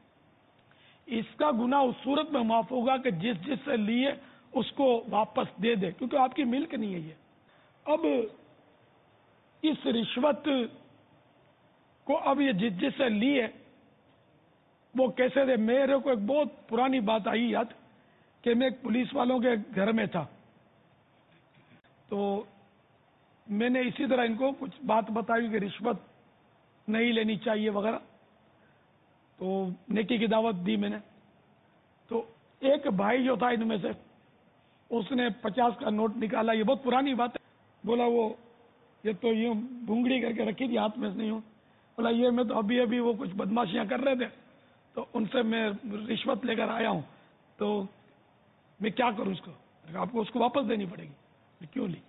اس کا گناہ اس صورت میں معاف ہوگا کہ جس سے لیے اس کو واپس دے دے، کیونکہ آپ کی ملک نہیں ہے یہ. اب اس رشوت کو اب یہ جس سے لیے وہ کیسے دے. میرے کو ایک بہت پرانی بات آئی یاد کہ میں ایک پولیس والوں کے گھر میں تھا تو میں نے اسی طرح ان کو کچھ بات بتائی کہ رشوت نہیں لینی چاہیے وغیرہ. تو نیکی کی دعوت دی میں نے. تو ایک بھائی جو تھا ان میں سے اس نے 50 کا نوٹ نکالا. یہ بہت پرانی بات ہے. بولا وہ یہ تو یوں بھونگڑی کر کے رکھی تھی ہاتھ میں سے نہیں ہوں. بولا یہ میں تو ابھی وہ کچھ بدماشیاں کر رہے تھے تو ان سے میں رشوت لے کر آیا ہوں تو میں کیا کروں اس کو. آپ کو اس کو واپس دینی پڑے گی. کیوں لی؟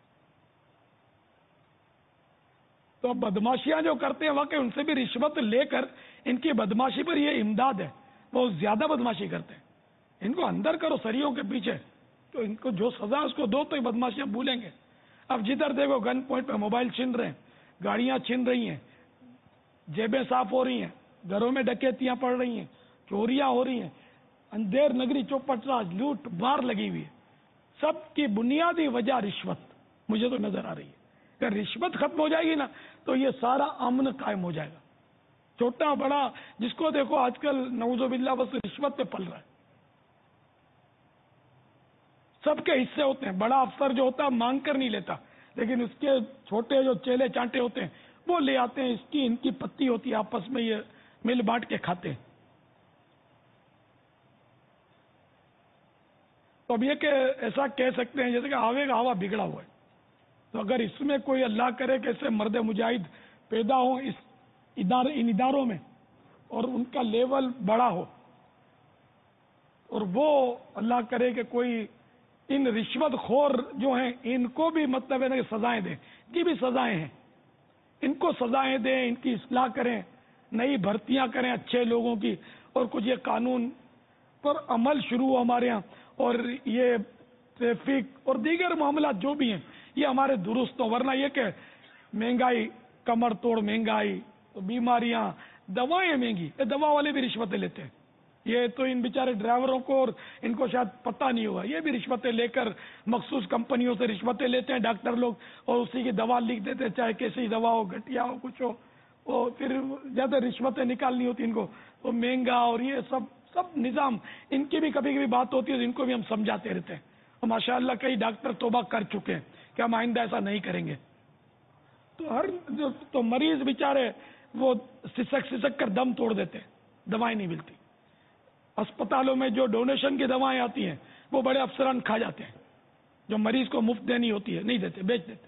تو اب بدماشیاں جو کرتے ہیں واقعی ان سے بھی رشوت لے کر ان کی بدماشی پر یہ امداد ہے. وہ زیادہ بدماشی کرتے ہیں. ان کو اندر کرو سریوں کے پیچھے تو ان کو جو سزا اس کو دو تو یہ بدماشیاں بھولیں گے. اب جدھر دیکھو گن پوائنٹ پہ موبائل چھن رہے ہیں، گاڑیاں چھن رہی ہیں، جیبیں صاف ہو رہی ہیں، گھروں میں ڈکیتیاں پڑ رہی ہیں، چوریاں ہو رہی ہیں، اندھیر نگری چوپٹ راج لوٹ مار لگی ہوئی ہے. سب کی بنیادی وجہ رشوت مجھے تو نظر آ رہی ہے. کہ رشوت ختم ہو جائے گی نا تو یہ سارا امن قائم ہو جائے گا. چھوٹا بڑا جس کو دیکھو آج کل نعوذ باللہ بس رشوت پہ پل رہا ہے. سب کے حصے ہوتے ہیں. بڑا افسر جو ہوتا ہے مانگ کر نہیں لیتا, لیکن اس کے چھوٹے جو چیلے چانٹے ہوتے ہیں وہ لے آتے ہیں. اس کی ان کی پتی ہوتی ہے, آپس میں یہ مل بانٹ کے کھاتے ہیں. تو اب یہ کہ ایسا کہہ سکتے ہیں جیسے کہ آوے کا ہوا بگڑا ہوا ہے. تو اگر اس میں کوئی اللہ کرے کہ ایسے مرد مجاہد پیدا ہوں ان اداروں میں اور ان کا لیول بڑا ہو, اور وہ اللہ کرے کہ کوئی ان رشوت خور جو ہیں ان کو بھی مطلب ہے نا کہ سزائیں دیں. ان کی بھی سزائیں ہیں, ان کو سزائیں دیں, ان کی اصلاح کریں, نئی بھرتیاں کریں اچھے لوگوں کی, اور کچھ یہ قانون پر عمل شروع ہو ہمارے ہاں, اور یہ ٹریفک اور دیگر معاملات جو بھی ہیں یہ ہمارے درست ہوں. ورنہ یہ کہ مہنگائی, کمر توڑ مہنگائی, بیماریاں, دوائیں مہنگی, یہ دوا والے بھی رشوتیں لیتے ہیں. یہ تو ان بیچارے ڈرائیوروں کو اور ان کو شاید پتہ نہیں ہوگا, یہ بھی رشوتیں لے کر مخصوص کمپنیوں سے رشوتیں لیتے ہیں ڈاکٹر لوگ, اور اسی کی دوا لکھ دیتے ہیں, چاہے کیسی دوا ہو, گھٹیا ہو, کچھ ہو, وہ پھر زیادہ رشوتیں نکالنی ہوتی ان کو, تو مہنگا اور یہ سب نظام. ان کی بھی کبھی کبھی بات ہوتی ہے تو ان کو بھی ہم سمجھاتے رہتے ہیں. اور ماشاء اللہ کئی ڈاکٹر توبہ کر چکے ہیں کہ ہم آئندہ ایسا نہیں کریں گے. تو مریض بیچارے وہ سسک کر دم توڑ دیتے ہیں, دوائیں نہیں ملتی. اسپتالوں میں جو ڈونیشن کی دوائیں آتی ہیں وہ بڑے افسران کھا جاتے ہیں, جو مریض کو مفت دینی ہوتی ہے نہیں دیتے, بیچ دیتے.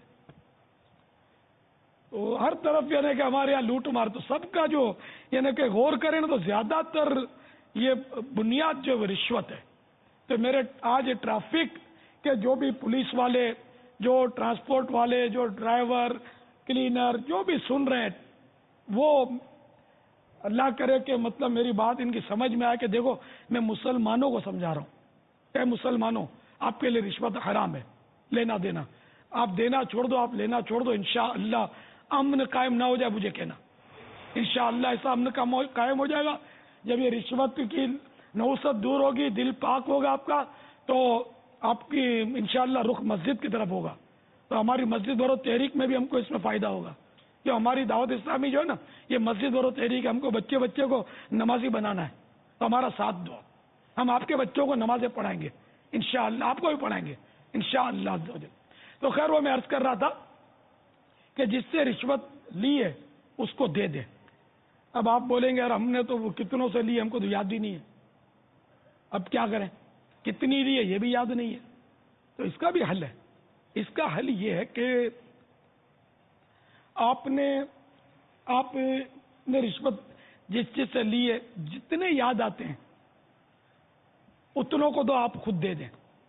تو ہر طرف یعنی کہ ہمارے یہاں لوٹ مار. تو سب کا جو یعنی کہ غور کریں نا تو زیادہ تر یہ بنیاد جو رشوت ہے. تو میرے آج ٹریفک کے جو بھی پولیس والے, جو ٹرانسپورٹ والے, جو ڈرائیور, کلینر, جو بھی سن رہے ہیں, وہ اللہ کرے کہ مطلب میری بات ان کی سمجھ میں آئے کہ دیکھو میں مسلمانوں کو سمجھا رہا ہوں. اے مسلمانوں, آپ کے لیے رشوت حرام ہے, لینا دینا. آپ دینا چھوڑ دو, آپ لینا چھوڑ دو. انشاءاللہ امن قائم نہ ہو جائے مجھے کہنا, انشاءاللہ ایسا امن قائم ہو جائے گا جب یہ رشوت کی نوست دور ہوگی, دل پاک ہوگا آپ کا, تو آپ کی انشاءاللہ رخ مسجد کی طرف ہوگا. تو ہماری مسجد برو تحریک میں بھی ہم کو اس میں فائدہ ہوگا. جو ہماری دعوت اسلامی جو ہے نا, یہ مسجد برو تحریک, ہم کو بچے کو نمازی بنانا ہے. تو ہمارا ساتھ دو, ہم آپ کے بچوں کو نمازیں پڑھائیں گے انشاءاللہ, آپ کو بھی پڑھائیں گے انشاءاللہ. تو خیر وہ میں عرض کر رہا تھا کہ جس سے رشوت لی ہے اس کو دے دے. اب آپ بولیں گے یار ہم نے تو وہ کتنوں سے لی, ہم کو تو یاد بھی نہیں ہے. اب کیا کریں, کتنی لی ہے یہ بھی یاد نہیں ہے. تو اس کا بھی حل ہے. اس کا حل یہ ہے کہ آپ نے رشوت جس چیز سے لی ہے جتنے یاد آتے ہیں اتنوں کو تو آپ خود دے دیں.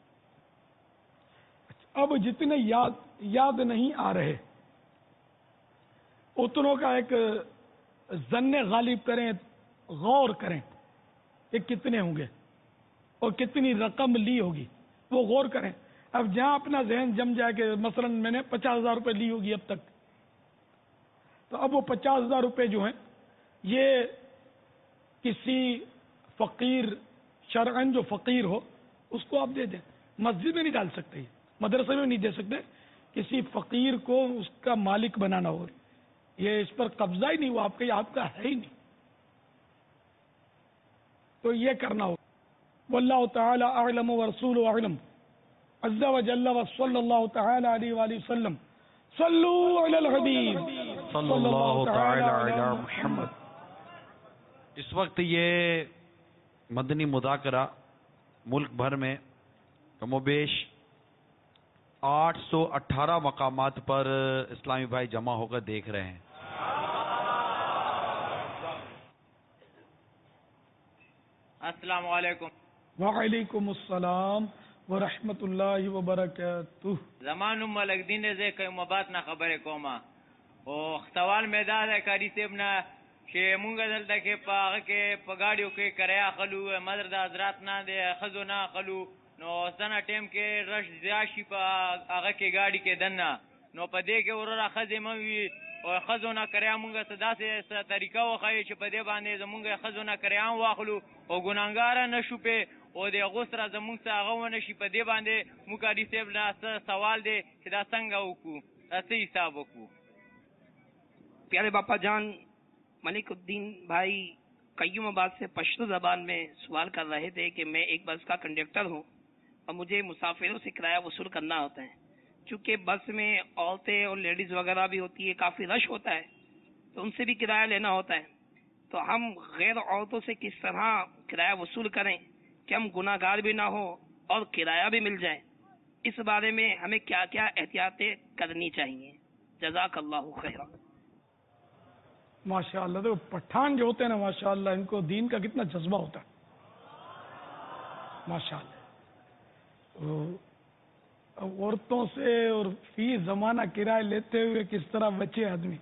اب جتنے یاد نہیں آ رہے اتنوں کا ایک ظن غالب کریں, غور کریں کہ کتنے ہوں گے اور کتنی رقم لی ہوگی, وہ غور کریں. اب جہاں اپنا ذہن جم جائے کہ مثلا میں نے 50,000 روپے لی ہوگی اب تک, تو اب وہ 50,000 روپے جو ہیں یہ کسی فقیر, شرعن جو فقیر ہو اس کو آپ دے دیں. مسجد میں نہیں ڈال سکتے, مدرسے میں نہیں دے سکتے, کسی فقیر کو اس کا مالک بنانا ہوگا. یہ اس پر قبضہ ہی نہیں ہوا آپ کا ہے ہی نہیں, تو یہ کرنا ہوگا. واللہ تعالی اعلم ورسولہ اعلم عز وجل وصلی اللہ تعالی علیہ وآلہ وسلم. صلو علی الحبیب صلی اللہ تعالی علی محمد. اس وقت یہ مدنی مذاکرہ ملک بھر میں کم و بیش 818 مقامات پر اسلامی بھائی جمع ہو کر دیکھ رہے ہیں. السلام علیکم. وعلیکم السلام ورحمۃ اللہ وبرکاتہ. زمان ملک دین زه کوم بات نه خبره کومه او سوال میدان ہے کاری صاحب نه چې مونږ دلته کې په هغه کې په گاډیو کې کریا خلو مدر د حضرات نه د خزو نه خلو نو سنه ټیم کې رش زیاشي په هغه کې گاډي کې دنه نو په دې کې ورره خزې موي او خزو نه کریا مونږ صدا سه طریقه وخایي چې په دې باندې زمونږ خزو نه کریا واخلو او ګناګار نشو په او د غسر زمونږ څخه هغه ونه شي په دې باندې مقادی صاحب لا سوال دی چې دا څنګه وکړو. اسی حساب کو پیارے باپا جان ملک الدین بھائی قیوم آباد سے پشتو زبان میں سوال کر رہے تھے کہ میں ایک بس کا کنڈکٹر ہوں اور مجھے مسافروں سے کرایہ وصول کرنا ہوتا ہے. چونکہ بس میں عورتیں اور لیڈیز وغیرہ بھی ہوتی ہے, کافی رش ہوتا ہے, تو ان سے بھی کرایہ لینا ہوتا ہے. تو ہم غیر عورتوں سے کس طرح کرایہ وصول کریں کہ ہم گناہ گار بھی نہ ہو اور کرایہ بھی مل جائے؟ اس بارے میں ہمیں کیا کیا احتیاطیں کرنی چاہیے؟ جزاک اللہ خیرا. ماشاء اللہ. دیکھو پٹھان جو ہوتے ہیں نا ماشاء اللہ, ان کو دین کا کتنا جذبہ ہوتا ہے ماشاء اللہ. عورتوں سے اور فی زمانہ کرایہ لیتے ہوئے کس طرح بچے آدمی.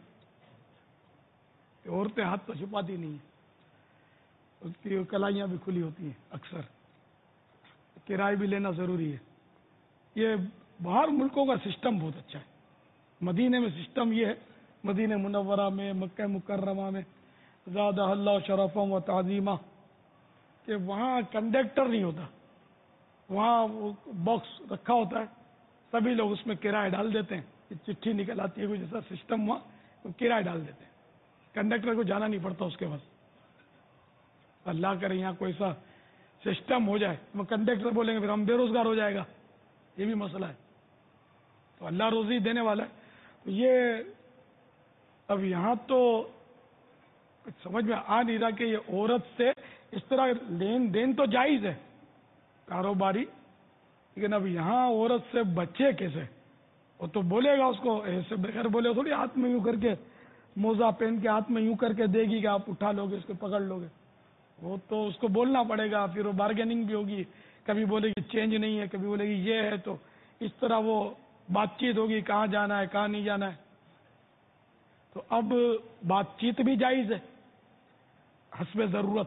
عورتیں ہاتھ تو چھپاتی نہیں ہیں, اس کی کلائیاں بھی کھلی ہوتی ہیں اکثر. کرایہ بھی لینا ضروری ہے. یہ باہر ملکوں کا سسٹم بہت اچھا ہے. مدینے میں سسٹم یہ ہے, مدینہ منورہ میں, مکہ مکرمہ میں, زادہ اللہ شرفم و تعظیمہ, کہ وہاں کنڈکٹر نہیں ہوتا, وہاں وہ باکس رکھا ہوتا ہے, سبھی لوگ اس میں کرایہ ڈال دیتے ہیں. چٹھی نکل آتی ہے, کوئی جیسا سسٹم ہوا وہ کرایہ ڈال دیتے ہیں. کنڈکٹر کو جانا نہیں پڑتا اس کے پاس. اللہ کرے یہاں کوئی ایسا سسٹم ہو جائے, وہ کنڈکٹر بولیں گے پھر ہم بے روزگار ہو جائے گا, یہ بھی مسئلہ ہے. تو اللہ روزی دینے والا ہے. یہ اب یہاں تو سمجھ میں آ نہیں رہا کہ یہ عورت سے اس طرح لین دین تو جائز ہے کاروباری, لیکن اب یہاں عورت سے بچے کیسے؟ وہ تو بولے گا اس کو ایسے بغیر بولے تھوڑی ہاتھ میں یوں کر کے, موزہ پہن کے ہاتھ میں یوں کر کے دے گی کہ آپ اٹھا لو گے, اس کو پکڑ لو گے. وہ تو اس کو بولنا پڑے گا, پھر وہ بارگیننگ بھی ہوگی. کبھی بولے گی چینج نہیں ہے, کبھی بولے گی یہ ہے. تو اس طرح وہ بات چیت ہوگی, کہاں جانا ہے کہاں نہیں جانا ہے. تو اب بات چیت بھی جائز ہے حسب ضرورت,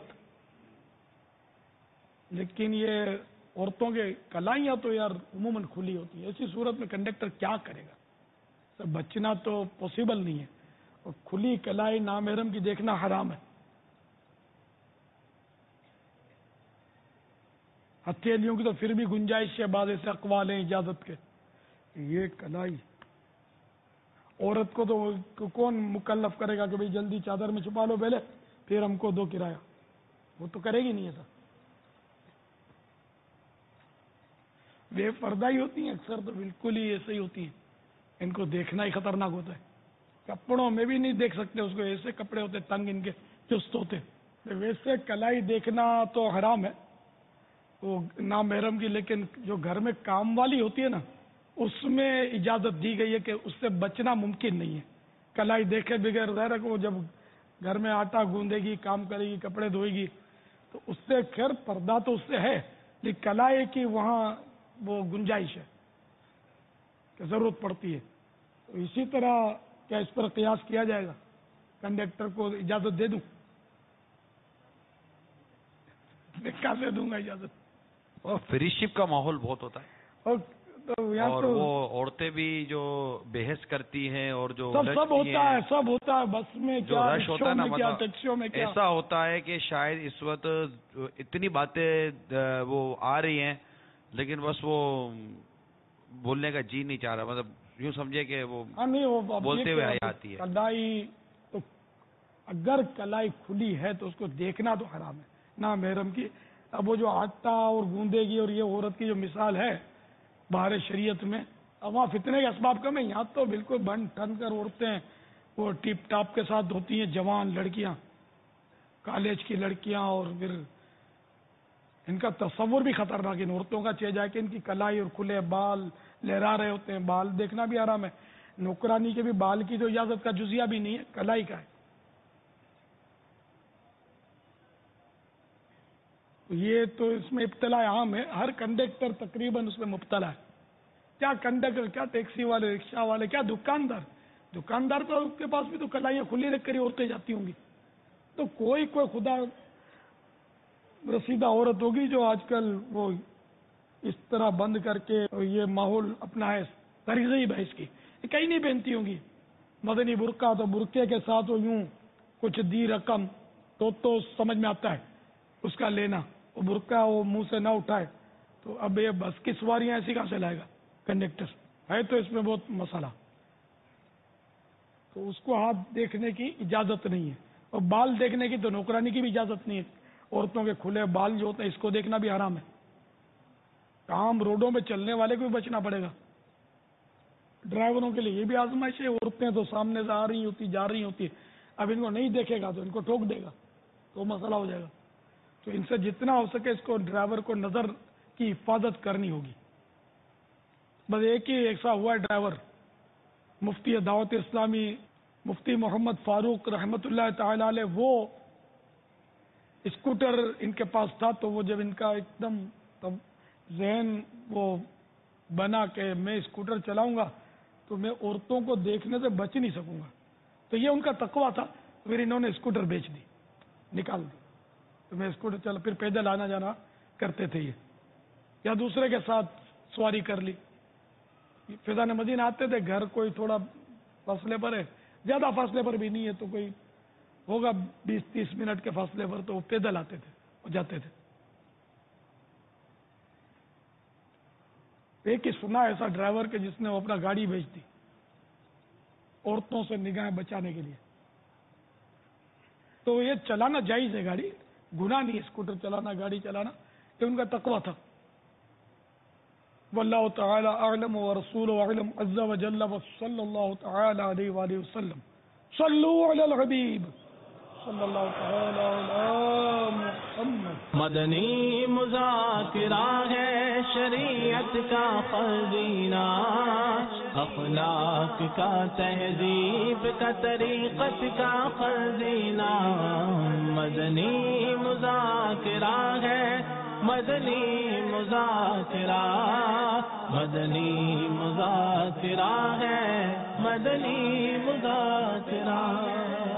لیکن یہ عورتوں کے کلائیاں تو یار عموماً کھلی ہوتی ہے. ایسی صورت میں کنڈکٹر کیا کرے گا؟ سب بچنا تو پاسبل نہیں ہے, اور کھلی کلائی نامحرم کی دیکھنا حرام ہے. ہتھیلیوں کی تو پھر بھی گنجائش ہے, بعض ایسے اقوال ہیں اجازت کے. یہ کلائی عورت کو تو کون مکلف کرے گا کہ بھئی جلدی چادر میں چھپا لو پہلے, پھر ہم کو دو کرایہ؟ وہ تو کرے گی نہیں ایسا. بے پردہ ہی ہوتی ہیں اکثر, تو بالکل ہی ایسے ہی ہوتی ہیں. ان کو دیکھنا ہی خطرناک ہوتا ہے. کپڑوں میں بھی نہیں دیکھ سکتے اس کو, ایسے کپڑے ہوتے تنگ, ان کے چست ہوتے. ویسے کلائی دیکھنا تو حرام ہے وہ نامحرم کی, لیکن جو گھر میں کام والی ہوتی ہے نا, اس میں اجازت دی گئی ہے کہ اس سے بچنا ممکن نہیں ہے. کلائی دیکھے بغیر ظاہر ہے کہ وہ جب گھر میں آٹا گوندے گی, کام کرے گی, کپڑے دھوئے گی, تو اس سے خیر پردہ تو اس سے ہے, لیکن کلائی کی وہاں وہ گنجائش ہے کہ ضرورت پڑتی ہے. تو اسی طرح کیا اس پر قیاس کیا جائے گا؟ کنڈکٹر کو اجازت دے دوں؟ کہاں سے دوں گا اجازت؟ اور فری شپ کا ماحول بہت ہوتا ہے, اور وہ عورتیں بھی جو بحث کرتی ہیں, اور جو سب ہوتا ہے بس میں, جو رش ہوتا ہے نا, ٹیکسیوں میں ایسا ہوتا ہے کہ شاید اس وقت اتنی باتیں وہ آ رہی ہیں, لیکن بس وہ بولنے کا جی نہیں چاہ رہا. مطلب یوں سمجھے کہ وہ بولتے ہوئے حیا آتی ہے. کلائی تو اگر کلائی کھلی ہے تو اس کو دیکھنا تو حرام ہے نا محرم کی. اب وہ جو آٹا اور گوندے گی, اور یہ عورت کی جو مثال ہے باہر شریعت میں, اب وہاں فتنے کے اسباب کم ہیں. یہاں تو بالکل بن ٹھن کر عورتیں وہ ٹیپ ٹاپ کے ساتھ ہوتی ہیں, جوان لڑکیاں, کالج کی لڑکیاں, اور پھر ان کا تصور بھی خطرناک. ان عورتوں کا چہ جائے کہ ان کی کلائی اور کھلے بال لہرا رہے ہوتے ہیں, بال دیکھنا بھی حرام ہے. نوکرانی کے بھی بال کی تو اجازت کا جزیہ بھی نہیں ہے, کلائی کا ہے. یہ تو اس میں ابتلا عام ہے, ہر کنڈکٹر تقریباً اس میں مبتلا ہے. کیا کنڈکٹر, کیا ٹیکسی والے, رکشہ والے, کیا دکاندار تو اس کے پاس بھی تو کلائیاں کھلی رکھ کر عورتیں جاتی ہوں گی. تو کوئی خدا رسیدہ عورت ہوگی جو آج کل وہ اس طرح بند کر کے یہ ماحول اپنا ہے ترغیب ہے اس کی, کہیں نہیں پہنتی ہوں گی. مدنی برقع تو برقعے کے ساتھ وہ یوں کچھ دی رقم تو سمجھ میں آتا ہے اس کا لینا. وہ برقعہ وہ منہ سے نہ اٹھائے تو اب یہ بس کی سواریاں ایسی کہاں سے لائے گا کنڈکٹر؟ ہے تو اس میں بہت مسئلہ. تو اس کو ہاتھ دیکھنے کی اجازت نہیں ہے، اور بال دیکھنے کی تو نوکرانی کی بھی اجازت نہیں ہے. عورتوں کے کھلے بال جو ہوتے ہیں اس کو دیکھنا بھی حرام ہے. عام روڈوں میں چلنے والے کو بھی بچنا پڑے گا. ڈرائیوروں کے لیے یہ بھی آزمائش ہے. عورتیں تو سامنے سے آ رہی ہوتی جا رہی ہوتی، اب ان کو نہیں دیکھے گا تو ان کو ٹھوک دے گا تو مسئلہ ہو جائے گا. تو ان سے جتنا ہو سکے اس کو ڈرائیور کو نظر کی حفاظت کرنی ہوگی. بس ایک ہی ایسا ہوا ہے ڈرائیور، مفتی دعوت اسلامی مفتی محمد فاروق رحمۃ اللہ تعالی علیہ، وہ اسکوٹر ان کے پاس تھا تو وہ جب ان کا ایک دم ذہن وہ بنا کہ میں اسکوٹر چلاؤں گا تو میں عورتوں کو دیکھنے سے بچ نہیں سکوں گا، تو یہ ان کا تقویٰ تھا. پھر انہوں نے اسکوٹر بیچ دی، نکال دی. تو میں اسکوٹر چلا، پھر پیدل آنا جانا کرتے تھے یہ، یا دوسرے کے ساتھ سواری کر لی. فیضان مدینہ آتے تھے، گھر کوئی تھوڑا فاصلے پر ہے، زیادہ فاصلے پر بھی نہیں ہے، تو کوئی ہوگا 20-30 منٹ کے فاصلے پر، تو وہ پیدل آتے تھے اور جاتے تھے. ایک ہی سنا ایسا ڈرائیور کے جس نے وہ اپنا گاڑی بیچ دی عورتوں سے نگاہیں بچانے کے لیے. تو یہ چلانا جائز ہے، گاڑی گناہ نہیں ہے، اسکوٹر چلانا، گاڑی چلانا، یہ ان کا تقویٰ تھا. واللہ تعالی اعلم ورسولہ اعلم عز وجل وصلی اللہ تعالی علیہ وآلہ وسلم. صلوا علی الحبیب صلی اللہ تعالی علی محمد. مدنی مذاکرہ ہے شریعت کا خزینہ، اخلاق کا تہذیب کا طریقت کا خزینہ. مدنی مذاکرہ ہے، مدنی مذاکرہ، مدنی مذاکرہ ہے، مدنی مذاکرہ.